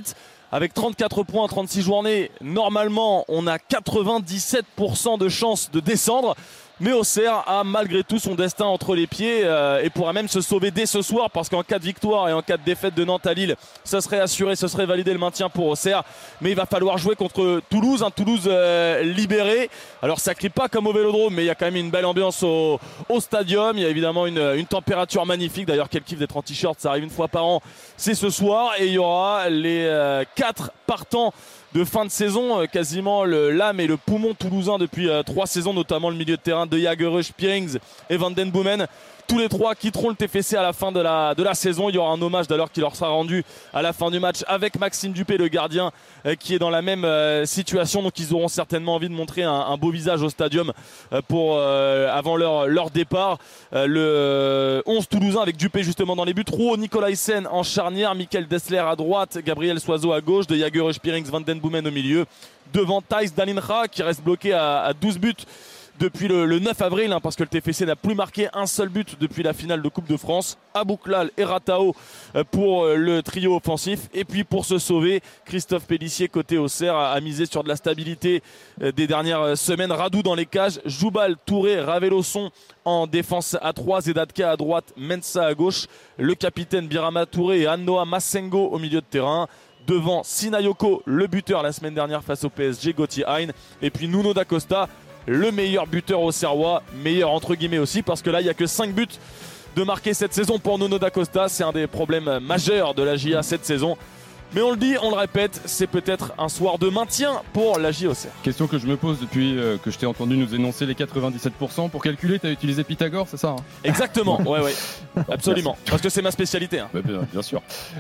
avec trente-quatre points en trente-six journées, normalement on a quatre-vingt-dix-sept pour cent de chances de descendre. Mais Auxerre a malgré tout son destin entre les pieds euh, et pourra même se sauver dès ce soir, parce qu'en cas de victoire et en cas de défaite de Nantes à Lille, ça serait assuré, ce serait validé le maintien pour Auxerre. Mais il va falloir jouer contre Toulouse, un Toulouse euh, libéré. Alors ça crie pas comme au Vélodrome, mais il y a quand même une belle ambiance au, au stadium. Il y a évidemment une, une température magnifique. D'ailleurs, quel kiff d'être en t-shirt, ça arrive une fois par an, c'est ce soir. Et il y aura les euh, quatre partants de fin de saison, quasiment le, l'âme et le poumon toulousain depuis euh, trois saisons, notamment le milieu de terrain de Jagereux, Pierings et Van Den Boomen. Tous les trois quitteront le T F C à la fin de la, de la saison. Il y aura un hommage d'ailleurs qui leur sera rendu à la fin du match avec Maxime Dupé, le gardien, euh, qui est dans la même euh, situation. Donc ils auront certainement envie de montrer un, un beau visage au stadium euh, pour, euh, avant leur, leur départ. Euh, le onze toulousain avec Dupé justement dans les buts. Rouault, Nicolaïsen en charnière, Michael Dessler à droite, Gabriel Soiseau à gauche, de Jagereux, Pierings, Van Den Boomen au milieu. Devant Thijs Dallinga qui reste bloqué à, à douze buts depuis le, le neuf avril, hein, parce que le T F C n'a plus marqué un seul but depuis la finale de Coupe de France. Abouklal et Ratao euh, pour euh, le trio offensif. Et puis pour se sauver, Christophe Pélissier côté Auxerre a, a misé sur de la stabilité euh, des dernières semaines. Radou dans les cages, Joubal, Touré, Ravelosson en défense à trois, Zedatka à droite, Mensa à gauche. Le capitaine Birama Touré et Annoa Massengo au milieu de terrain. Devant Sinayoko, le buteur la semaine dernière face au P S G, Gauthier Hein. Et puis Nuno da Costa, le meilleur buteur auxerrois, meilleur entre guillemets aussi, parce que là il n'y a que cinq buts de marquer cette saison pour Nuno da Costa. C'est un des problèmes majeurs de la J A cette saison. Mais on le dit, on le répète, c'est peut-être un soir de maintien pour la J Auxerre.
Question que je me pose depuis euh, que je t'ai entendu nous énoncer les quatre-vingt-dix-sept pour cent. Pour calculer, tu as utilisé Pythagore, c'est ça hein?
Exactement, ouais, ouais, absolument. Parce que c'est ma spécialité. Hein.
Bah, bien, bien sûr.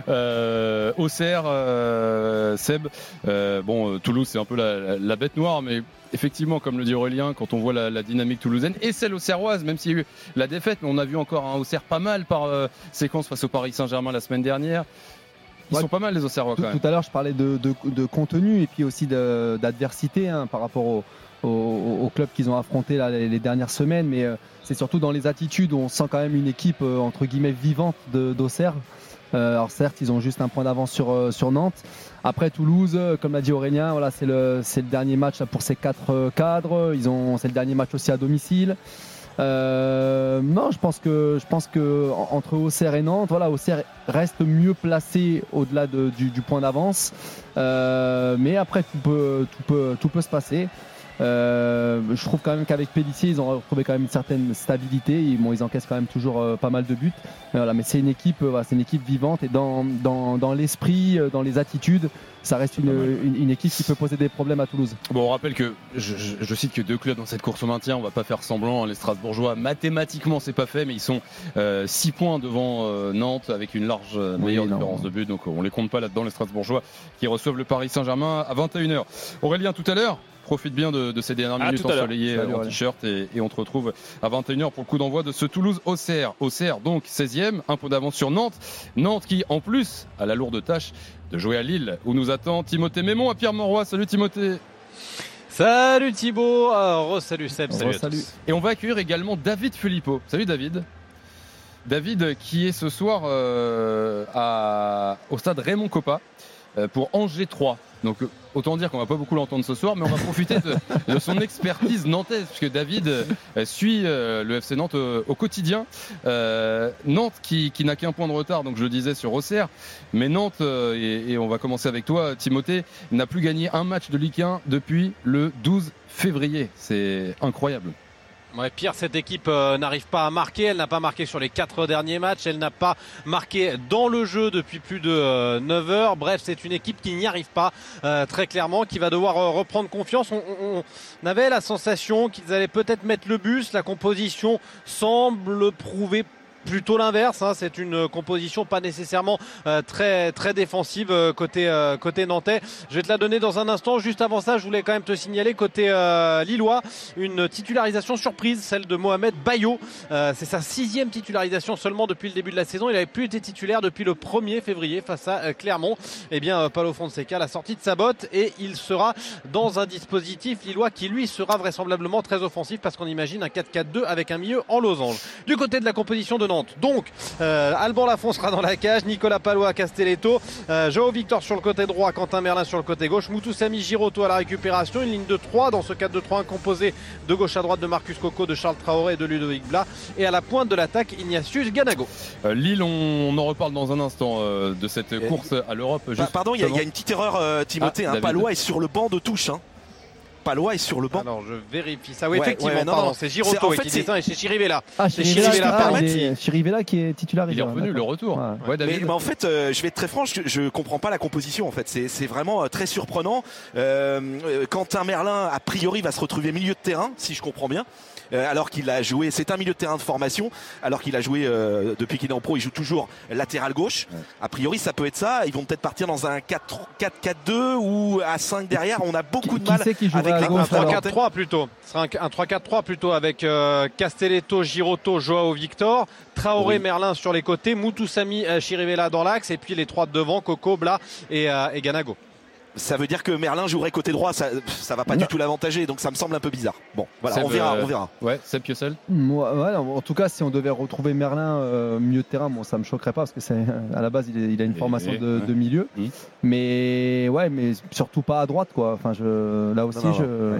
Euh, Auxerre, euh, Seb, euh, bon, Toulouse, c'est un peu la, la, la bête noire, mais effectivement, comme le dit Aurélien, quand on voit la, la dynamique toulousaine et celle auxerroise, même s'il y a eu la défaite, mais on a vu encore un Auxerre pas mal par euh, séquence face au Paris Saint-Germain la semaine dernière. Ils ouais, sont pas mal les Auxerrois quand
tout,
même.
Tout à l'heure, je parlais de, de, de contenu et puis aussi de, d'adversité hein, par rapport au, au, au club qu'ils ont affronté là, les, les dernières semaines. Mais euh, c'est surtout dans les attitudes où on sent quand même une équipe euh, entre guillemets vivante de, d'Auxerre. Euh, alors certes, ils ont juste un point d'avance sur, euh, sur Nantes. Après Toulouse, comme l'a dit Aurélien, voilà, c'est, le, c'est le dernier match là, pour ces quatre euh, cadres. Ils ont, c'est le dernier match aussi à domicile. Euh, non, je pense que je pense que entre Auxerre et Nantes, voilà, Auxerre reste mieux placé au-delà de, du, du point d'avance. Euh, mais après, tout peut, tout peut, tout peut se passer. Euh, je trouve quand même qu'avec Pélissier, ils ont retrouvé quand même une certaine stabilité. Ils, bon, ils encaissent quand même toujours euh, pas mal de buts. Mais, voilà, mais c'est une équipe, euh, voilà, c'est une équipe vivante et dans, dans, dans l'esprit, euh, dans les attitudes, ça reste une, une, une équipe qui peut poser des problèmes à Toulouse.
Bon, on rappelle que je, je, je cite que deux clubs dans cette course au maintien. On va pas faire semblant. Les Strasbourgeois, mathématiquement, c'est pas fait, mais ils sont euh, six points devant euh, Nantes avec une large euh, meilleure oui, différence de but. Donc on les compte pas là-dedans, les Strasbourgeois qui reçoivent le Paris Saint-Germain à vingt et une heures. Aurélien, tout à l'heure. Profite bien de, de ces dernières minutes ah, ensoleillées en t-shirt et, et on te retrouve à vingt et une heures pour le coup d'envoi de ce Toulouse-Auxerre. Auxerre donc seizième, un point d'avance sur Nantes. Nantes qui en plus a la lourde tâche de jouer à Lille où nous attend Timothée Mémon à Pierre-Mauroy. Salut Timothée.
Salut Thibaut, oh, salut Seb, salut,
oh, salut. Et on va accueillir également David Filippo. Salut David. David qui est ce soir euh, à, au stade Raymond Kopa euh, pour Angers trois. Donc autant dire qu'on va pas beaucoup l'entendre ce soir, mais on va profiter de, de son expertise nantaise, puisque David euh, suit euh, le F C Nantes euh, au quotidien. Euh, Nantes qui, qui n'a qu'un point de retard, donc je le disais sur Auxerre, mais Nantes, euh, et, et on va commencer avec toi Timothée, n'a plus gagné un match de Ligue un depuis le douze février. C'est incroyable.
Ouais, pire, cette équipe euh, n'arrive pas à marquer. Elle n'a pas marqué sur les quatre derniers matchs. Elle n'a pas marqué dans le jeu depuis plus de euh, neuf heures. Bref, c'est une équipe qui n'y arrive pas euh, très clairement, qui va devoir euh, reprendre confiance. On, on, on avait la sensation qu'ils allaient peut-être mettre le bus. La composition semble prouver plutôt l'inverse, hein. C'est une composition pas nécessairement euh, très très défensive euh, côté euh, côté nantais. Je vais te la donner dans un instant. Juste avant ça, je voulais quand même te signaler côté euh, lillois une titularisation surprise, celle de Mohamed Bayo. Euh, c'est sa sixième titularisation seulement depuis le début de la saison. Il n'avait plus été titulaire depuis le premier février face à euh, Clermont. Eh bien, euh, Paulo Fonseca l'a sorti de sa botte et il sera dans un dispositif lillois qui lui sera vraisemblablement très offensif parce qu'on imagine un quatre quatre deux avec un milieu en losange. Du côté de la composition de Nantes, Nantes. Donc, euh, Alban Lafont sera dans la cage, Nicolas Palois, Castelletto, euh, Joao Victor sur le côté droit, Quentin Merlin sur le côté gauche, Moutoussamy Giroto à la récupération, une ligne de trois dans ce quatre deux trois un composé de gauche à droite de Marcus Coco, de Charles Traoré et de Ludovic Blas, et à la pointe de l'attaque Ignatius Ganago.
Euh, Lille, on, on en reparle dans un instant euh, de cette et course à l'Europe.
Bah, pardon, il y, y a une petite erreur, euh, Timothée. Ah, hein, Palois est sur le banc de touche. Hein. Palois est sur le banc.
Alors je vérifie ça. Oui,
ouais,
effectivement,
ouais, non,
pardon,
non.
c'est Giroto
en fait,
qui descend et c'est Chirivella.
Ah,
c'est
Chirivella,
Chirivella,
ah, Chirivella qui est titulaire.
Il est revenu, le retour.
Ouais.
Ouais, David.
Mais, mais en fait, euh, je vais être très franc, je, je comprends pas la composition. En fait, c'est, c'est vraiment euh, très surprenant. Euh, Quentin Merlin, a priori, va se retrouver milieu de terrain, si je comprends bien. Euh, alors qu'il a joué, c'est un milieu de terrain de formation, alors qu'il a joué euh, depuis qu'il est en pro, il joue toujours latéral gauche. Ouais. A priori, ça peut être ça. Ils vont peut-être partir dans un quatre quatre deux ou à cinq derrière. On a beaucoup
qui,
de mal
qui
avec les
un trois quatre trois plutôt. Ce sera un, un trois quatre trois plutôt avec euh, Castelletto, Giroto, Joao Victor, Traoré, oui. Merlin sur les côtés, Moutoussamy, euh, Chirivella dans l'axe et puis les trois de devant, Coco, Blas et, euh, et Ganago.
Ça veut dire que Merlin jouerait côté droit, ça, ça va pas non. du tout l'avantager, donc ça me semble un peu bizarre. Bon, voilà,
Seb,
on verra,
euh,
on verra.
Ouais, Seb Piocel.
Moi, ouais, en tout cas, si on devait retrouver Merlin euh, milieu de terrain, bon, ça me choquerait pas parce que c'est à la base, il, est, il a une formation
et,
de,
ouais.
de milieu, mmh. mais ouais, mais surtout pas à droite, quoi. Enfin, je, là aussi, non, non, je. Ouais.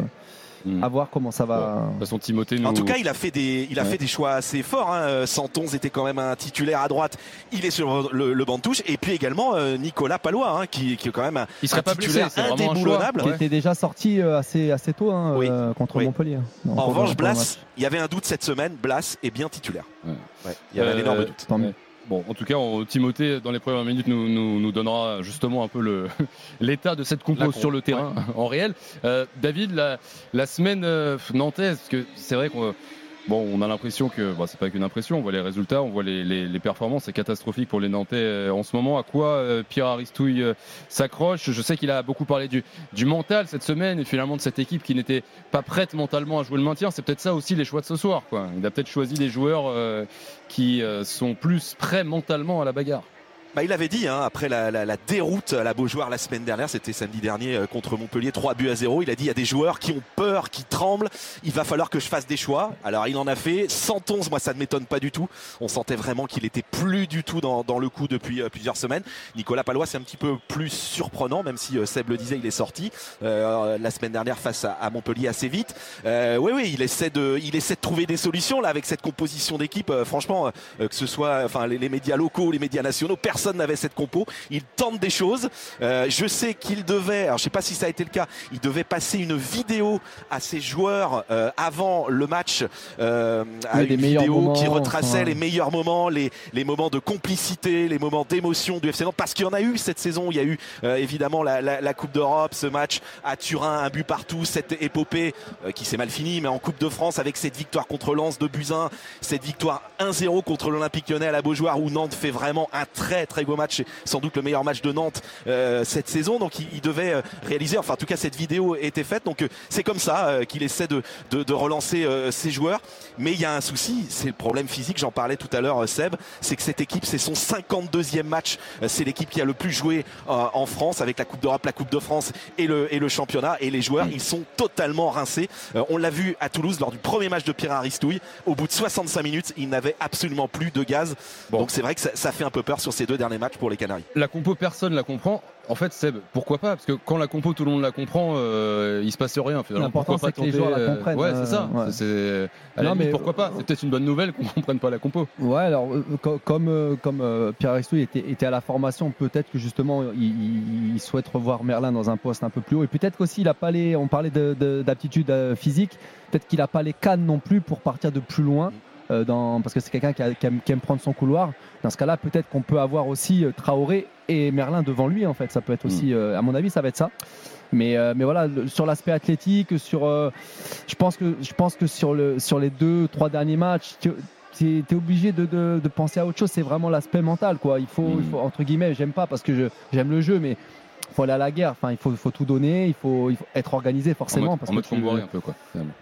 À voir comment ça va.
Ouais. De toute façon, Timothée nous...
En tout cas, il a fait des, il a
ouais.
fait des choix assez forts. Hein. Santon était quand même un titulaire à droite. Il est sur le, le banc de touche. Et puis également euh, Nicolas Palois, hein, qui, qui est quand même un,
il serait
un
pas
titulaire
blessé,
indéboulonnable.
Qui ouais. était déjà sorti assez, assez tôt hein, oui. euh, contre
oui.
Montpellier.
Non, en revanche, Blas, il y avait un doute cette semaine. Blas est bien titulaire. Ouais. Ouais. Il y avait euh, un énorme doute.
Bon, en tout cas, on, Timothée, dans les premières minutes, nous, nous, nous donnera justement un peu le, l'état de cette compo sur le terrain ouais. en réel. Euh, David, la, la semaine euh, nantaise, parce que c'est vrai qu'on bon, on a l'impression que, bon, c'est pas qu'une impression, on voit les résultats, on voit les, les, les performances, c'est catastrophique pour les Nantais euh, en ce moment. À quoi euh, Pierre Aristouille euh, s'accroche? Je sais qu'il a beaucoup parlé du, du mental cette semaine et finalement de cette équipe qui n'était pas prête mentalement à jouer le maintien. C'est peut-être ça aussi les choix de ce soir, quoi. Il a peut-être choisi des joueurs euh, qui euh, sont plus prêts mentalement à la bagarre.
Bah, il avait dit hein, après la, la, la déroute à la Beaujoire la semaine dernière, c'était samedi dernier euh, contre Montpellier, trois buts à zéro. Il a dit il y a des joueurs qui ont peur, qui tremblent. Il va falloir que je fasse des choix. Alors il en a fait. cent onze, moi ça ne m'étonne pas du tout. On sentait vraiment qu'il était plus du tout dans, dans le coup depuis euh, plusieurs semaines. Nicolas Palois c'est un petit peu plus surprenant, même si euh, Seb le disait, il est sorti euh, la semaine dernière face à, à Montpellier assez vite. Euh, oui oui, il essaie de, il essaie de trouver des solutions là avec cette composition d'équipe. Euh, franchement, euh, que ce soit, enfin les, les médias locaux, les médias nationaux, personne Personne n'avait cette compo. Il tente des choses. Euh, je sais qu'il devait, alors je sais pas si ça a été le cas, il devait passer une vidéo à ses joueurs euh, avant le match, euh, à
oui,
une vidéo
moments,
qui retraçait
enfin...
les meilleurs moments, les, les moments de complicité, les moments d'émotion du F C Nantes, parce qu'il y en a eu cette saison. Il y a eu euh, évidemment la, la, la Coupe d'Europe, ce match à Turin, un but partout, cette épopée euh, qui s'est mal finie, mais en Coupe de France avec cette victoire contre Lens de buts un, cette victoire un zéro contre l'Olympique Lyonnais à la Beaujoire où Nantes fait vraiment un très très beau match, sans doute le meilleur match de Nantes euh, cette saison. Donc il, il devait euh, réaliser, enfin en tout cas cette vidéo était faite. Donc euh, c'est comme ça euh, qu'il essaie de, de, de relancer euh, ses joueurs. Mais il y a un souci, c'est le problème physique. J'en parlais tout à l'heure, euh, Seb. C'est que cette équipe, c'est son cinquante-deuxième match. Euh, c'est l'équipe qui a le plus joué euh, en France avec la Coupe d'Europe, la Coupe de France et le, et le championnat. Et les joueurs, ils sont totalement rincés. Euh, on l'a vu à Toulouse lors du premier match de Pierre Aristouille. Au bout de soixante-cinq minutes, ils n'avaient absolument plus de gaz. Bon. Donc c'est vrai que ça, ça fait un peu peur sur ces deux derniers matchs pour les Canaries.
La compo, personne la comprend. En fait, Seb, pourquoi pas? Parce que quand la compo, tout le monde la comprend, euh, il se passe rien.
L'important, c'est que les joueurs la comprennent.
Ouais, c'est ça.
Ouais.
C'est, à la limite, pourquoi pas? C'est peut-être une bonne nouvelle qu'on comprenne pas la compo.
Ouais, alors euh, comme euh, comme euh, Pierre Aristouille était, était à la formation, peut-être que justement il, il souhaite revoir Merlin dans un poste un peu plus haut. Et peut-être qu'aussi il a pas les. On parlait de, de, d'aptitude euh, physique. Peut-être qu'il a pas les cannes non plus pour partir de plus loin. Euh, dans, parce que c'est quelqu'un qui, a, qui, aime, qui aime prendre son couloir. Dans ce cas-là, peut-être qu'on peut avoir aussi euh, Traoré et Merlin devant lui. En fait, ça peut être aussi, euh, à mon avis, ça va être ça. Mais, euh, mais voilà, le, sur l'aspect athlétique, sur, euh, je pense que, je pense que sur, le, sur les deux, trois derniers matchs, tu es obligé de, de, de penser à autre chose. C'est vraiment l'aspect mental, quoi. Il faut, mmh. il faut, entre guillemets, j'aime pas parce que je, j'aime le jeu, mais il faut aller à la guerre. Enfin, il faut, faut tout donner. Il faut, il faut être organisé forcément.
En mode,
parce
en mode
que tu...
Comboiré un peu, quoi.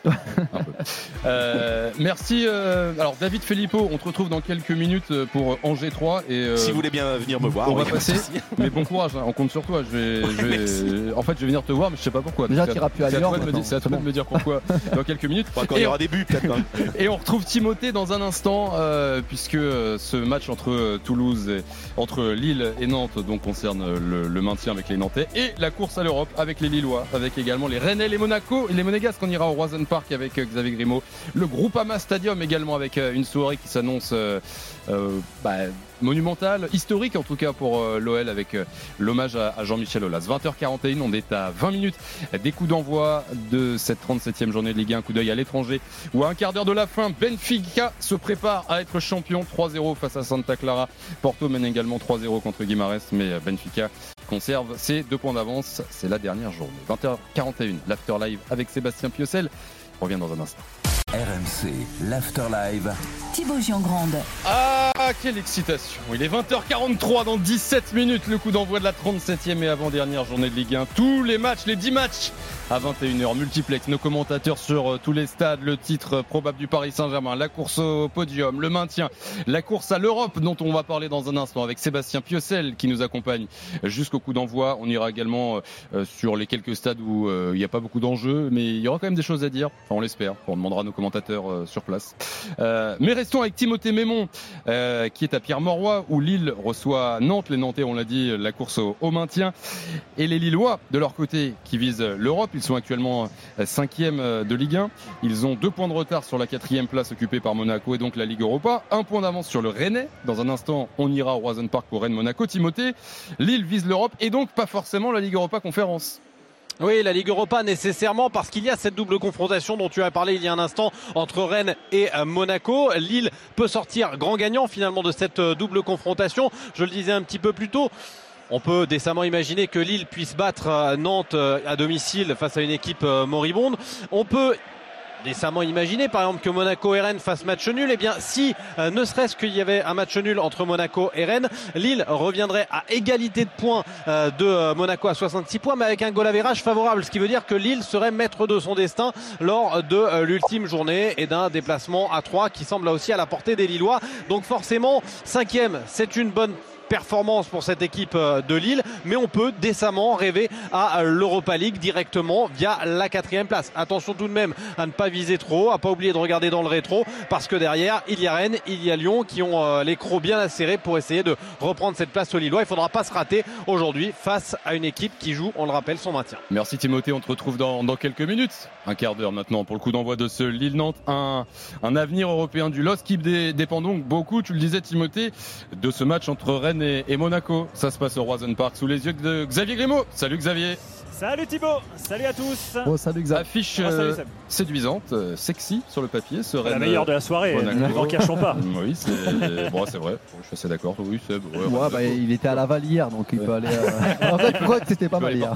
Un peu. Euh, merci. Euh, alors David Filippo, on te retrouve dans quelques minutes pour Angers trois. Et, euh,
si vous voulez bien venir me voir.
On
oui,
va passer. Mais bon courage, hein, on compte sur toi. Je vais,
ouais,
je vais, en fait, je vais venir te voir, mais je sais pas pourquoi.
Déjà, tu iras plus à Lyon.
C'est à toi de me dire pourquoi dans quelques minutes.
Enfin, quand il y aura des buts, peut-être. Hein.
Et on retrouve Timothée dans un instant, euh, puisque ce match entre Toulouse, et, entre Lille et Nantes, donc concerne le, le maintien avec les Nantais et la course à l'Europe avec les Lillois, avec également les Rennais, les Monaco et les Monégasques. On ira au Roison Park avec Xavier Grimaud, le Groupama Stadium également avec une soirée qui s'annonce euh, euh, bah, monumentale, historique en tout cas pour euh, l'O L avec euh, l'hommage à, à Jean-Michel Aulas. vingt heures quarante et un, on est à vingt minutes des coups d'envoi de cette trente-septième journée de Ligue un. Un coup d'œil à l'étranger où à un quart d'heure de la fin, Benfica se prépare à être champion. Trois zéro face à Santa Clara. Porto mène également trois zéro contre Guimarães, mais Benfica conserve ses deux points d'avance. C'est la dernière journée. vingt heures quarante et un, l'After Live avec Sébastien Piocel. On revient dans un instant.
R M C, l'After Live.
Thibaut Giangrande.
Ah, quelle excitation. Il est vingt heures quarante-trois dans dix-sept minutes, le coup d'envoi de la trente-septième et avant-dernière journée de Ligue un. Tous les matchs, les dix matchs à vingt et une heures, multiplex, nos commentateurs sur tous les stades, le titre probable du Paris Saint-Germain, la course au podium, le maintien, la course à l'Europe dont on va parler dans un instant avec Sébastien Piocel qui nous accompagne jusqu'au coup d'envoi. On ira également euh, sur les quelques stades où il euh, n'y a pas beaucoup d'enjeux, mais il y aura quand même des choses à dire, enfin, on l'espère, on demandera à nos commentateurs euh, sur place. Euh, mais restons avec Timothée Mémon euh, qui est à Pierre-Mauroy où Lille reçoit Nantes. Les Nantais, on l'a dit, la course au, au maintien. Et les Lillois, de leur côté, qui visent l'Europe, ils sont actuellement cinquième de Ligue un. Ils ont deux points de retard sur la quatrième place occupée par Monaco et donc la Ligue Europa. Un point d'avance sur le Rennais. Dans un instant, on ira au Roison Park pour Rennes-Monaco. Timothée, Lille vise l'Europe et donc pas forcément la Ligue Europa Conférence.
Oui, la Ligue Europa nécessairement parce qu'il y a cette double confrontation dont tu as parlé il y a un instant entre Rennes et Monaco. Lille peut sortir grand gagnant finalement de cette double confrontation. Je le disais un petit peu plus tôt. On peut décemment imaginer que Lille puisse battre Nantes à domicile face à une équipe moribonde. On peut décemment imaginer par exemple que Monaco et Rennes fassent match nul. Eh bien si euh, ne serait-ce qu'il y avait un match nul entre Monaco et Rennes, Lille reviendrait à égalité de points euh, de euh, Monaco à soixante-six points mais avec un goal average favorable, ce qui veut dire que Lille serait maître de son destin lors de euh, l'ultime journée et d'un déplacement à trois qui semble là aussi à la portée des Lillois. Donc forcément cinquième, c'est une bonne performance pour cette équipe de Lille, mais on peut décemment rêver à l'Europa League directement via la quatrième place. Attention tout de même à ne pas viser trop, à pas oublier de regarder dans le rétro, parce que derrière il y a Rennes, il y a Lyon qui ont les crocs bien acérés pour essayer de reprendre cette place aux Lillois. Il ne faudra pas se rater aujourd'hui face à une équipe qui joue, on le rappelle, son maintien.
Merci Timothée, on te retrouve dans, dans quelques minutes, un quart d'heure maintenant pour le coup d'envoi de ce Lille-Nantes, un, un avenir européen du L O S qui dépend donc beaucoup, tu le disais Timothée, de ce match entre Rennes et Monaco. Ça se passe au Roison Park sous les yeux de Xavier Grimaud. Salut Xavier.
Salut Thibaut, salut à tous.
Oh, salut Xavier.
Affiche
oh, salut,
euh, séduisante, euh, sexy sur le papier. Ce
la
Rennes,
meilleure de la soirée, ne n'en cachons pas.
Oui, c'est bon, c'est vrai. Je suis assez d'accord. Oui, c'est ouais,
ouais, bah, il était à Laval hier, donc il ouais. peut aller. Euh... en fait, je crois que c'était pas mal hier.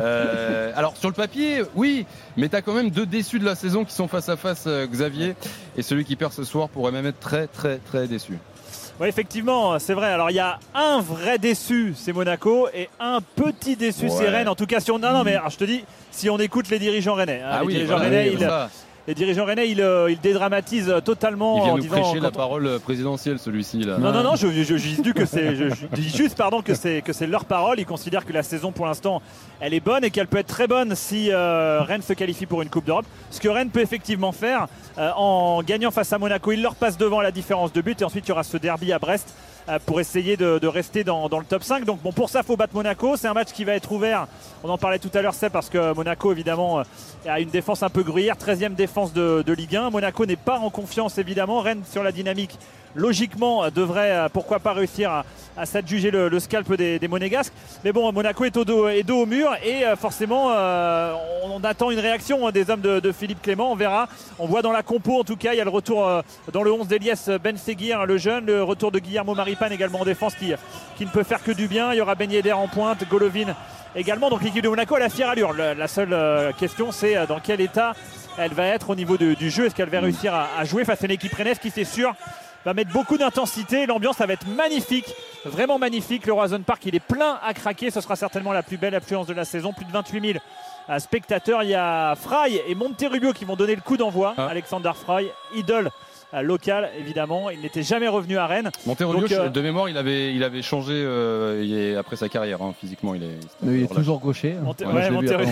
euh, alors sur le papier, oui, mais t'as quand même deux déçus de la saison qui sont face à face, euh, Xavier, et celui qui perd ce soir pourrait même être très, très, très déçu.
Oui, effectivement, c'est vrai. Alors, il y a un vrai déçu, c'est Monaco, et un petit déçu, ouais. c'est Rennes. En tout cas, si on... Non, non, mais alors, je te dis, si on écoute les dirigeants rennais, hein,
ah
les
oui,
dirigeants
voilà,
rennais,
oui,
ils... Les dirigeants rennais, ils, ils dédramatisent totalement.
Il vient
en
nous
disant,
prêcher la
on...
parole présidentielle, celui-ci là.
Non, non, non, je, je, je, je dis que c'est, je, je dis juste, pardon, que c'est que c'est leur parole. Ils considèrent que la saison, pour l'instant, elle est bonne et qu'elle peut être très bonne si euh, Rennes se qualifie pour une Coupe d'Europe. Ce que Rennes peut effectivement faire euh, en gagnant face à Monaco, il leur passe devant la différence de but et ensuite il y aura ce derby à Brest euh, pour essayer de, de rester dans, dans le top cinq. Donc bon, pour ça, il faut battre Monaco. C'est un match qui va être ouvert. On en parlait tout à l'heure, c'est parce que Monaco, évidemment, a une défense un peu gruyère, treizième défense de, de Ligue un. Monaco n'est pas en confiance évidemment. Rennes sur la dynamique logiquement devrait pourquoi pas réussir à, à s'adjuger le, le scalp des, des Monégasques. Mais bon, Monaco est au dos, est dos au mur et forcément euh, on, on attend une réaction des hommes de, de Philippe Clément. On verra. On voit dans la compo en tout cas, il y a le retour euh, dans le onze d'Elias Ben Seguir, le jeune, le retour de Guillermo Maripane également en défense qui, qui ne peut faire que du bien. Il y aura Ben Yedder en pointe, Golovin également. Donc l'équipe de Monaco a la fière allure. Le, la seule euh, question c'est euh, dans quel état elle va être au niveau de, du jeu. Est-ce qu'elle va réussir à, à jouer face à une équipe rennaise qui, c'est sûr, va mettre beaucoup d'intensité. L'ambiance, ça va être magnifique, vraiment magnifique. Le Roazhon Park, il est plein à craquer. Ce sera certainement la plus belle affluence de la saison. Plus de vingt-huit mille spectateurs. Il y a Fry et Monterrubio qui vont donner le coup d'envoi. Ah. Alexander Fry, idole local évidemment, il n'était jamais revenu à Rennes.
Monterrubio, euh, de mémoire, il avait, il avait changé euh, il est, après sa carrière, hein, physiquement. Il est,
il est toujours gaucher.
Monte- ouais, ouais, Monterrubio.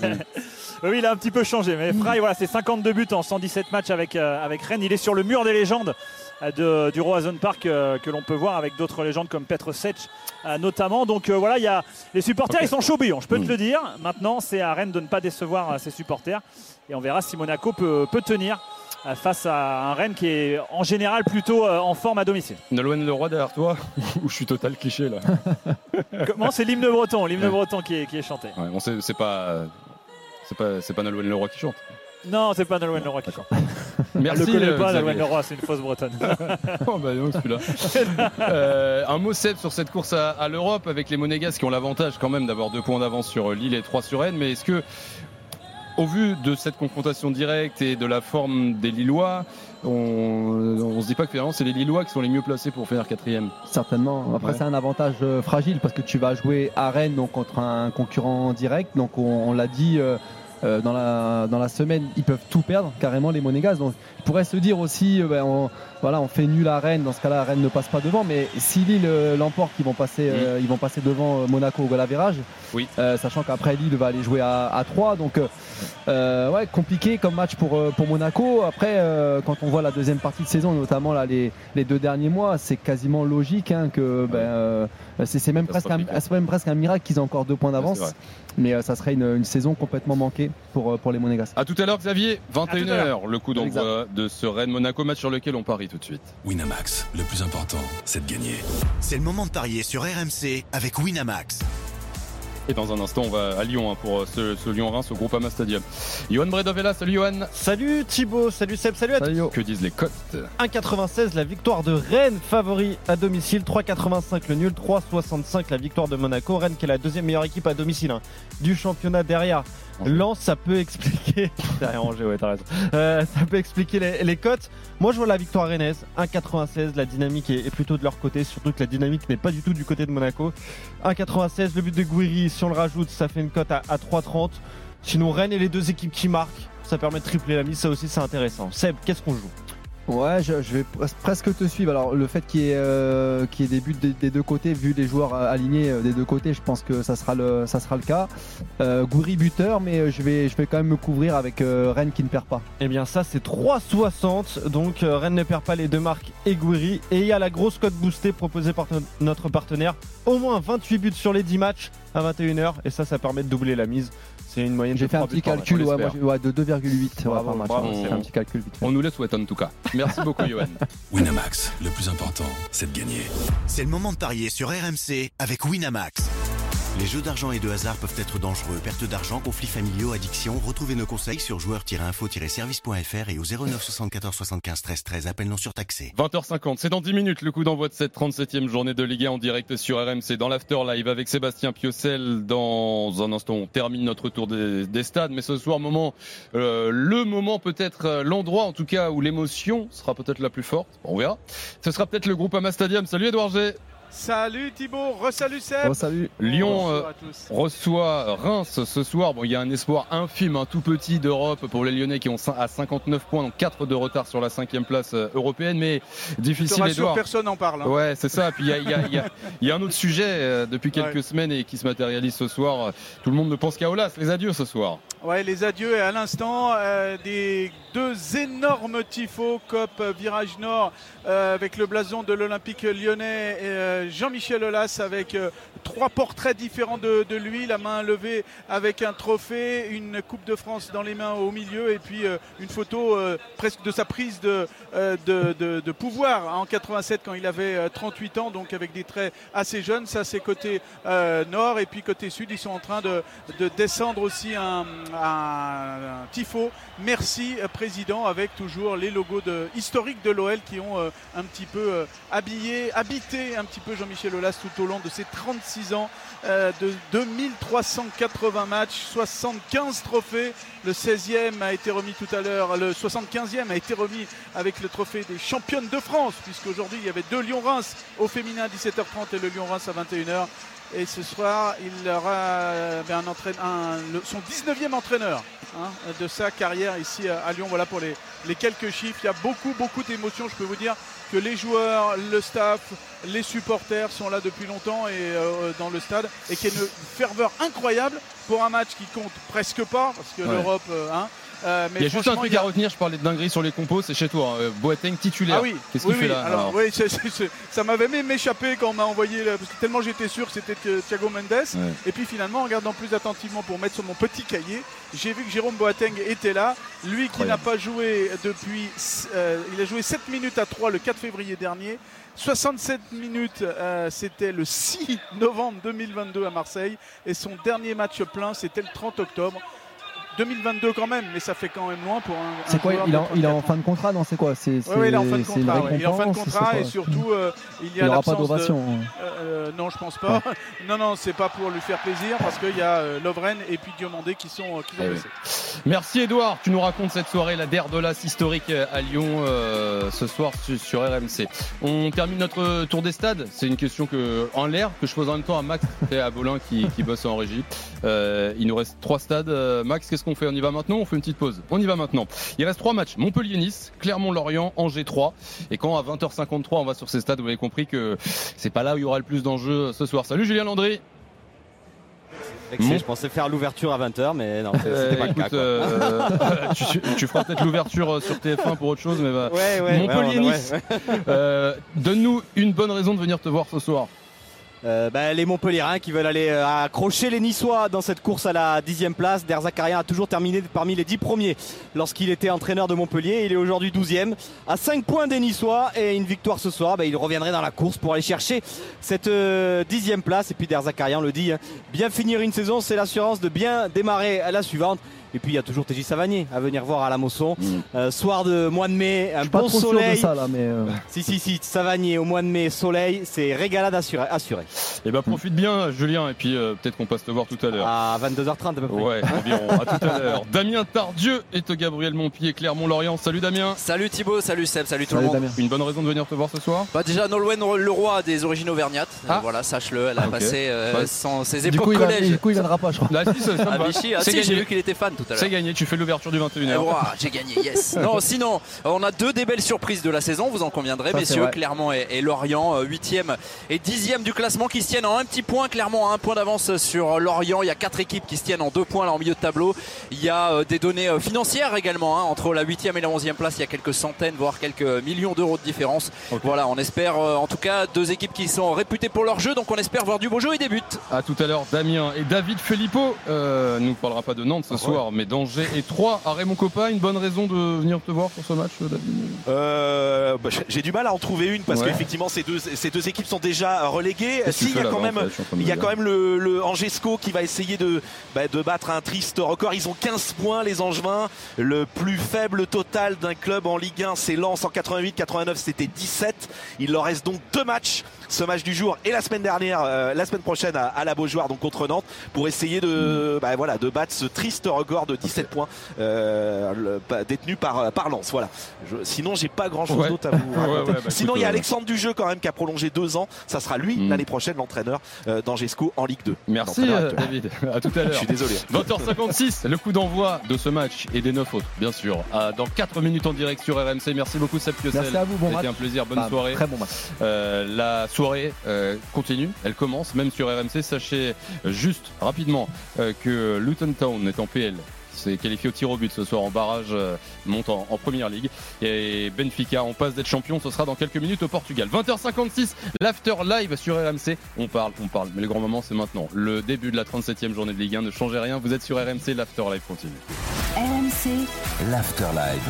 Oui, il a un petit peu changé. Mais Fry, voilà, c'est cinquante-deux buts en cent dix-sept matchs avec, euh, avec Rennes. Il est sur le mur des légendes de, du Roazhon Park euh, que l'on peut voir avec d'autres légendes comme Petr Cech euh, notamment. Donc euh, voilà, il y a les supporters, okay. Ils sont chauds bouillants, je peux mmh. te le dire. Maintenant, c'est à Rennes de ne pas décevoir euh, ses supporters. Et on verra si Monaco peut, peut tenir face à un Rennes qui est en général plutôt en forme à domicile.
Nolwenn Leroy derrière toi, ou je suis total cliché là.
Comment c'est l'hymne breton, l'hymne ouais. breton qui est, qui est chanté.
Ouais, bon, c'est, c'est pas, c'est pas, c'est pas Nolwenn Leroy qui chante.
Non, c'est pas Nolwenn Leroy qui chante.
Merci.
Elle ne le connaît pas, Nolwenn Leroy, c'est une fausse bretonne.
Oh bah non, celui-là. euh, un mot Seb sur cette course à, à l'Europe avec les Monégasques qui ont l'avantage quand même d'avoir deux points d'avance sur Lille et trois sur Rennes, mais est-ce que au vu de cette confrontation directe et de la forme des Lillois, on, on se dit pas que finalement c'est les Lillois qui sont les mieux placés pour faire quatrième.
Certainement. Après ouais. c'est un avantage euh, fragile parce que tu vas jouer à Rennes donc contre un concurrent direct. Donc on, on l'a dit euh, euh, dans la dans la semaine, ils peuvent tout perdre carrément les Monégasques. Donc il pourrait se dire aussi, euh, ben, on, voilà, on fait nul à Rennes. Dans ce cas-là, Rennes ne passe pas devant. Mais si Lille euh, l'emporte, ils vont passer, mmh. euh, ils vont passer devant euh, Monaco au goal average.
Oui.
Euh, sachant qu'après Lille va aller jouer à, à trois. Donc euh, ouais, compliqué comme match pour, pour Monaco. Après, euh, quand on voit la deuxième partie de saison, notamment là, les, les deux derniers mois, c'est quasiment logique hein, que ben, euh, c'est, c'est, même presque un, c'est même presque un miracle qu'ils aient encore deux points d'avance. Ouais, mais euh, ça serait une, une saison complètement manquée pour, pour les Monégasques.
A tout à l'heure, Xavier, vingt et une heures, le coup d'envoi de ce Rennes-Monaco, match sur lequel on parie tout de suite.
Winamax, le plus important, c'est de gagner. C'est le moment de parier sur R M C avec Winamax.
Et dans un instant, on va à Lyon hein, pour ce, ce Lyon-Reims au Groupama Stadium. Johan Bredov est là, salut Johan.
Salut Thibaut, salut Seb, salut à tous.
Que disent les cotes?
un virgule quatre-vingt-seize la victoire de Rennes, favori à domicile. trois virgule quatre-vingt-cinq le nul, trois virgule soixante-cinq la victoire de Monaco. Rennes qui est la deuxième meilleure équipe à domicile hein, du championnat derrière. Lens, ça peut expliquer. Derrière Angers, ouais, t'as raison. Euh, ça peut expliquer les, les cotes. Moi, je vois la victoire rennaise, un virgule quatre-vingt-seize. La dynamique est, est plutôt de leur côté, surtout que la dynamique n'est pas du tout du côté de Monaco. un virgule quatre-vingt-seize, le but de Gouiri, si on le rajoute, ça fait une cote à, à trois virgule trente. Sinon, Rennes et les deux équipes qui marquent, ça permet de tripler la mise, ça aussi c'est intéressant. Seb, qu'est-ce qu'on joue ?
Ouais, je, je vais presque te suivre. Alors, le fait qu'il y ait, euh, qu'il y ait des buts des, des deux côtés, vu les joueurs alignés euh, des deux côtés, je pense que ça sera le, ça sera le cas. Euh, Gouiri buteur, mais je vais, je vais quand même me couvrir avec euh, Rennes qui ne perd pas.
Eh bien, ça, c'est trois virgule soixante. Donc, euh, Rennes ne perd pas les deux marques et Gouiri. Et il y a la grosse cote boostée proposée par t- notre partenaire. Au moins vingt-huit buts sur les dix matchs à vingt et une heures. Et ça, ça permet de doubler la mise. C'est une moyenne.
J'ai fait un petit calcul ouais, moi, ouais, de deux virgule huit
bravo, par match. Bravo,
c'est un petit calcul vite fait.
On nous le souhaite en tout cas. Merci beaucoup, Johan.
Winamax, le plus important, c'est de gagner. C'est le moment de parier sur R M C avec Winamax. Les jeux d'argent et de hasard peuvent être dangereux. Perte d'argent, conflits familiaux, addiction. Retrouvez nos conseils sur joueurs tiret info tiret service point f r et au zéro neuf soixante-quatorze soixante-quinze treize treize. Appel non surtaxé.
vingt heures cinquante, c'est dans dix minutes le coup d'envoi de cette trente-septième journée de Ligue un en direct sur R M C dans l'After Live avec Sébastien Piocel. Dans un instant, on termine notre tour des, des stades. Mais ce soir, moment, euh, le moment peut-être, l'endroit en tout cas où l'émotion sera peut-être la plus forte. On verra. Ce sera peut-être le Groupama Stadium. Salut Edouard G.
Salut Thibaut, re-salut Seb.
Oh, salut.
Lyon euh, reçoit Reims ce soir. Bon, il y a un espoir infime, un tout petit d'Europe pour les Lyonnais qui ont à cinquante-neuf points, donc quatre de retard sur la cinquième place européenne, mais difficile. Edouard.
Personne n'en parle. Hein.
Ouais, c'est ça. Puis il y a, y, a, y, a, y a un autre sujet euh, depuis quelques ouais. semaines et qui se matérialise ce soir. Tout le monde ne pense qu'à Aulas. Les adieux ce soir.
Ouais, les adieux et à l'instant euh, des deux énormes tifos Cop Virage Nord euh, avec le blason de l'Olympique Lyonnais et euh, Jean-Michel Aulas avec euh, trois portraits différents de, de lui, la main levée avec un trophée, une Coupe de France dans les mains au milieu et puis euh, une photo euh, presque de sa prise de, euh, de, de, de pouvoir en quatre-vingt-sept quand il avait euh, trente-huit ans, donc avec des traits assez jeunes. Ça c'est côté euh, nord et puis côté sud ils sont en train de, de descendre aussi un un, un tifo. Merci président, avec toujours les logos de, historiques de l'O L qui ont euh, un petit peu euh, habillé, habité un petit peu Jean-Michel Aulas tout au long de ses trente-six ans, euh, de deux mille trois cent quatre-vingts matchs, soixante-quinze trophées. Le seizième a été remis tout à l'heure, le soixante-quinzième a été remis avec le trophée des championnes de France, puisqu'aujourd'hui il y avait deux Lyon-Reims au féminin à dix-sept heures trente et le Lyon-Reims à vingt et une heures. Et ce soir, il aura un entraîne, un, le, son dix-neuvième entraîneur hein, de sa carrière ici à Lyon. Voilà pour les, les quelques chiffres. Il y a beaucoup, beaucoup d'émotions. Je peux vous dire que les joueurs, le staff, les supporters sont là depuis longtemps et euh, dans le stade. Et qu'il y a une ferveur incroyable pour un match qui compte presque pas, parce que ouais. l'Europe... Euh, hein, Euh, mais
il y a juste un truc
il y a...
à retenir, je parlais de dinguerie sur les compos, c'est chez toi, hein. Boateng titulaire.
Ah oui,
qu'est-ce
oui,
qu'il
oui.
fait là
alors,
alors
oui, c'est, c'est, c'est, ça m'avait même échappé quand on m'a envoyé, parce que tellement j'étais sûr que c'était Thiago Mendes. Ouais. Et puis finalement, en regardant plus attentivement pour mettre sur mon petit cahier, j'ai vu que Jérôme Boateng était là. Lui qui Incroyable. n'a pas joué depuis, euh, il a joué sept minutes à trois le quatre février dernier. soixante-sept minutes, euh, c'était le six novembre deux mille vingt-deux à Marseille. Et son dernier match plein, c'était le trente octobre. deux mille vingt-deux quand même, mais ça fait quand même loin pour un.
C'est
un
quoi il, a, il est en fin de contrat, non? C'est quoi? C'est, c'est,
oui, il est en fin de contrat.
Ouais.
Il est en fin de contrat et surtout euh, il y a
il
l'absence
pas d'ovation.
De, euh, non, je pense pas. Ouais. Non, non, c'est pas pour lui faire plaisir parce qu'il y a euh, Lovren et puis Diomandé qui sont, euh, qui sont blessés.
Oui. Merci Edouard, tu nous racontes cette soirée, la Der de l'As historique à Lyon euh, ce soir sur, sur R M C. On termine notre tour des stades. C'est une question que, en l'air que je pose en même temps à Max et à Bolin qui, qui bosse en régie. Euh, il nous reste trois stades. Euh, Max, qu'est-ce qu'on fait? On y va maintenant? On fait une petite pause. On y va maintenant. Il reste trois matchs. Montpellier-Nice, Clermont-Lorient, Angers trois. Et quand à vingt heures cinquante-trois, on va sur ces stades, vous avez compris que c'est pas là où il y aura le plus d'enjeux ce soir. Salut Julien Landry.
Mon... Je pensais faire l'ouverture à vingt heures, mais non, c'était euh, pas écoute, le cas.
Euh, tu, tu feras peut-être l'ouverture sur T F un pour autre chose, mais bah,
ouais, ouais,
Montpellier-Nice. Ouais, ouais. euh, donne-nous une bonne raison de venir te voir ce soir.
Euh, bah, les Montpelliérains qui veulent aller euh, accrocher les Niçois dans cette course à la dixième place. Der Zakarian a toujours terminé parmi les dix premiers lorsqu'il était entraîneur de Montpellier. Il est aujourd'hui douzième à cinq points des Niçois et une victoire ce soir. Bah, il reviendrait dans la course pour aller chercher cette euh, dixième place. Et puis Der Zakarian le dit, hein, bien finir une saison, c'est l'assurance de bien démarrer à la suivante. Et puis il y a toujours T J Savanier à venir voir à la Mosson. Mmh. Euh, soir de mois de mai, un bon soleil.
Ça, là, mais euh...
Si, si, si, Savanier au mois de mai, soleil, c'est régalade assurée. assuré.
Et bah profite bien, Julien, et puis euh, peut-être qu'on passe te voir tout à l'heure.
À vingt-deux heures trente à peu près.
Ouais, environ. À tout à l'heure. Damien Tardieu et Gabriel Montpied, Clermont-Lorient. Salut Damien.
Salut Thibaut, salut Seb, salut tout
salut
le monde.
Damien.
Une bonne raison de venir te voir ce soir?
Bah déjà, Nolwenn Leroy a des origines auvergnates. Ah. Euh, voilà, sache-le, elle a okay. passé euh, bah, son, ses époques
coup,
collège.
Du coup, il viendra pas, je crois.
Là, si, ça, ça
à Vichy. Ah si, j'ai vu qu'il était fan tout à l'heure.
C'est gagné, tu fais l'ouverture du vingt et une heures.
Wow, j'ai gagné, yes. Non, sinon, on a deux des belles surprises de la saison, vous en conviendrez, ça, messieurs. Clermont et, et Lorient, huitième et dixième du classement qui se tiennent en un petit point. Clermont a un point d'avance sur Lorient. Il y a quatre équipes qui se tiennent en deux points là en milieu de tableau. Il y a euh, des données euh, financières également. Hein, entre la huitième et la onzième place, il y a quelques centaines, voire quelques millions d'euros de différence. Okay. Voilà, on espère euh, en tout cas deux équipes qui sont réputées pour leur jeu, donc on espère voir du beau jeu et des buts.
À tout à l'heure, Damien et David Filippo. Euh, nous ne parlera pas de Nantes ce ah, soir, ouais. mais d'Angers et Troyes. À Raymond Coppa, une bonne raison de venir te voir pour ce match, David?
euh, bah, J'ai du mal à en trouver une parce ouais. qu'effectivement ces deux, ces deux équipes sont déjà reléguées. Si, il y a quand même, il y a quand même le, le Angesco qui va essayer de, bah, de battre un triste record. Ils ont quinze points les Angevins. Le plus faible total d'un club en Ligue un, c'est Lens en quatre-vingt-huit quatre-vingt-neuf, c'était dix-sept. Il leur reste donc deux matchs. Ce match du jour et la semaine dernière, euh, la semaine prochaine à, à la Beaujoire, donc contre Nantes, pour essayer de, bah, voilà, de battre ce triste record de dix-sept okay. points euh, le, détenu par, par Lens. Voilà. Je, sinon, j'ai pas grand chose ouais. d'autre à vous raconter. Ouais, ouais, bah, sinon, il y a Alexandre Dujeu quand même qui a prolongé deux ans. Ça sera lui mm. l'année prochaine l'entraîneur euh, d'Angesco en Ligue deux.
Merci euh, David. À tout à l'heure.
Je suis désolé.
vingt heures cinquante-six, le coup d'envoi de ce match et des neuf autres, bien sûr. À, dans quatre minutes en direct sur R M C. Merci beaucoup Seb Piocel.
Merci à vous. Bon
C'était
match.
un plaisir. Bonne
bah,
soirée.
Très bon match.
Euh, la soirée. Euh, continue, elle commence même sur R M C. Sachez juste rapidement euh, que Luton Town est en P L, c'est qualifié au tir au but ce soir en barrage, euh, monte en, en première ligue, et Benfica on passe d'être champion, ce sera dans quelques minutes au Portugal. Vingt heures cinquante-six, l'after live sur R M C. On parle, on parle, mais le grand moment c'est maintenant, le début de la trente-septième journée de Ligue un. Ne changez rien, vous êtes sur R M C, l'after live continue.
R M C,
l'after live.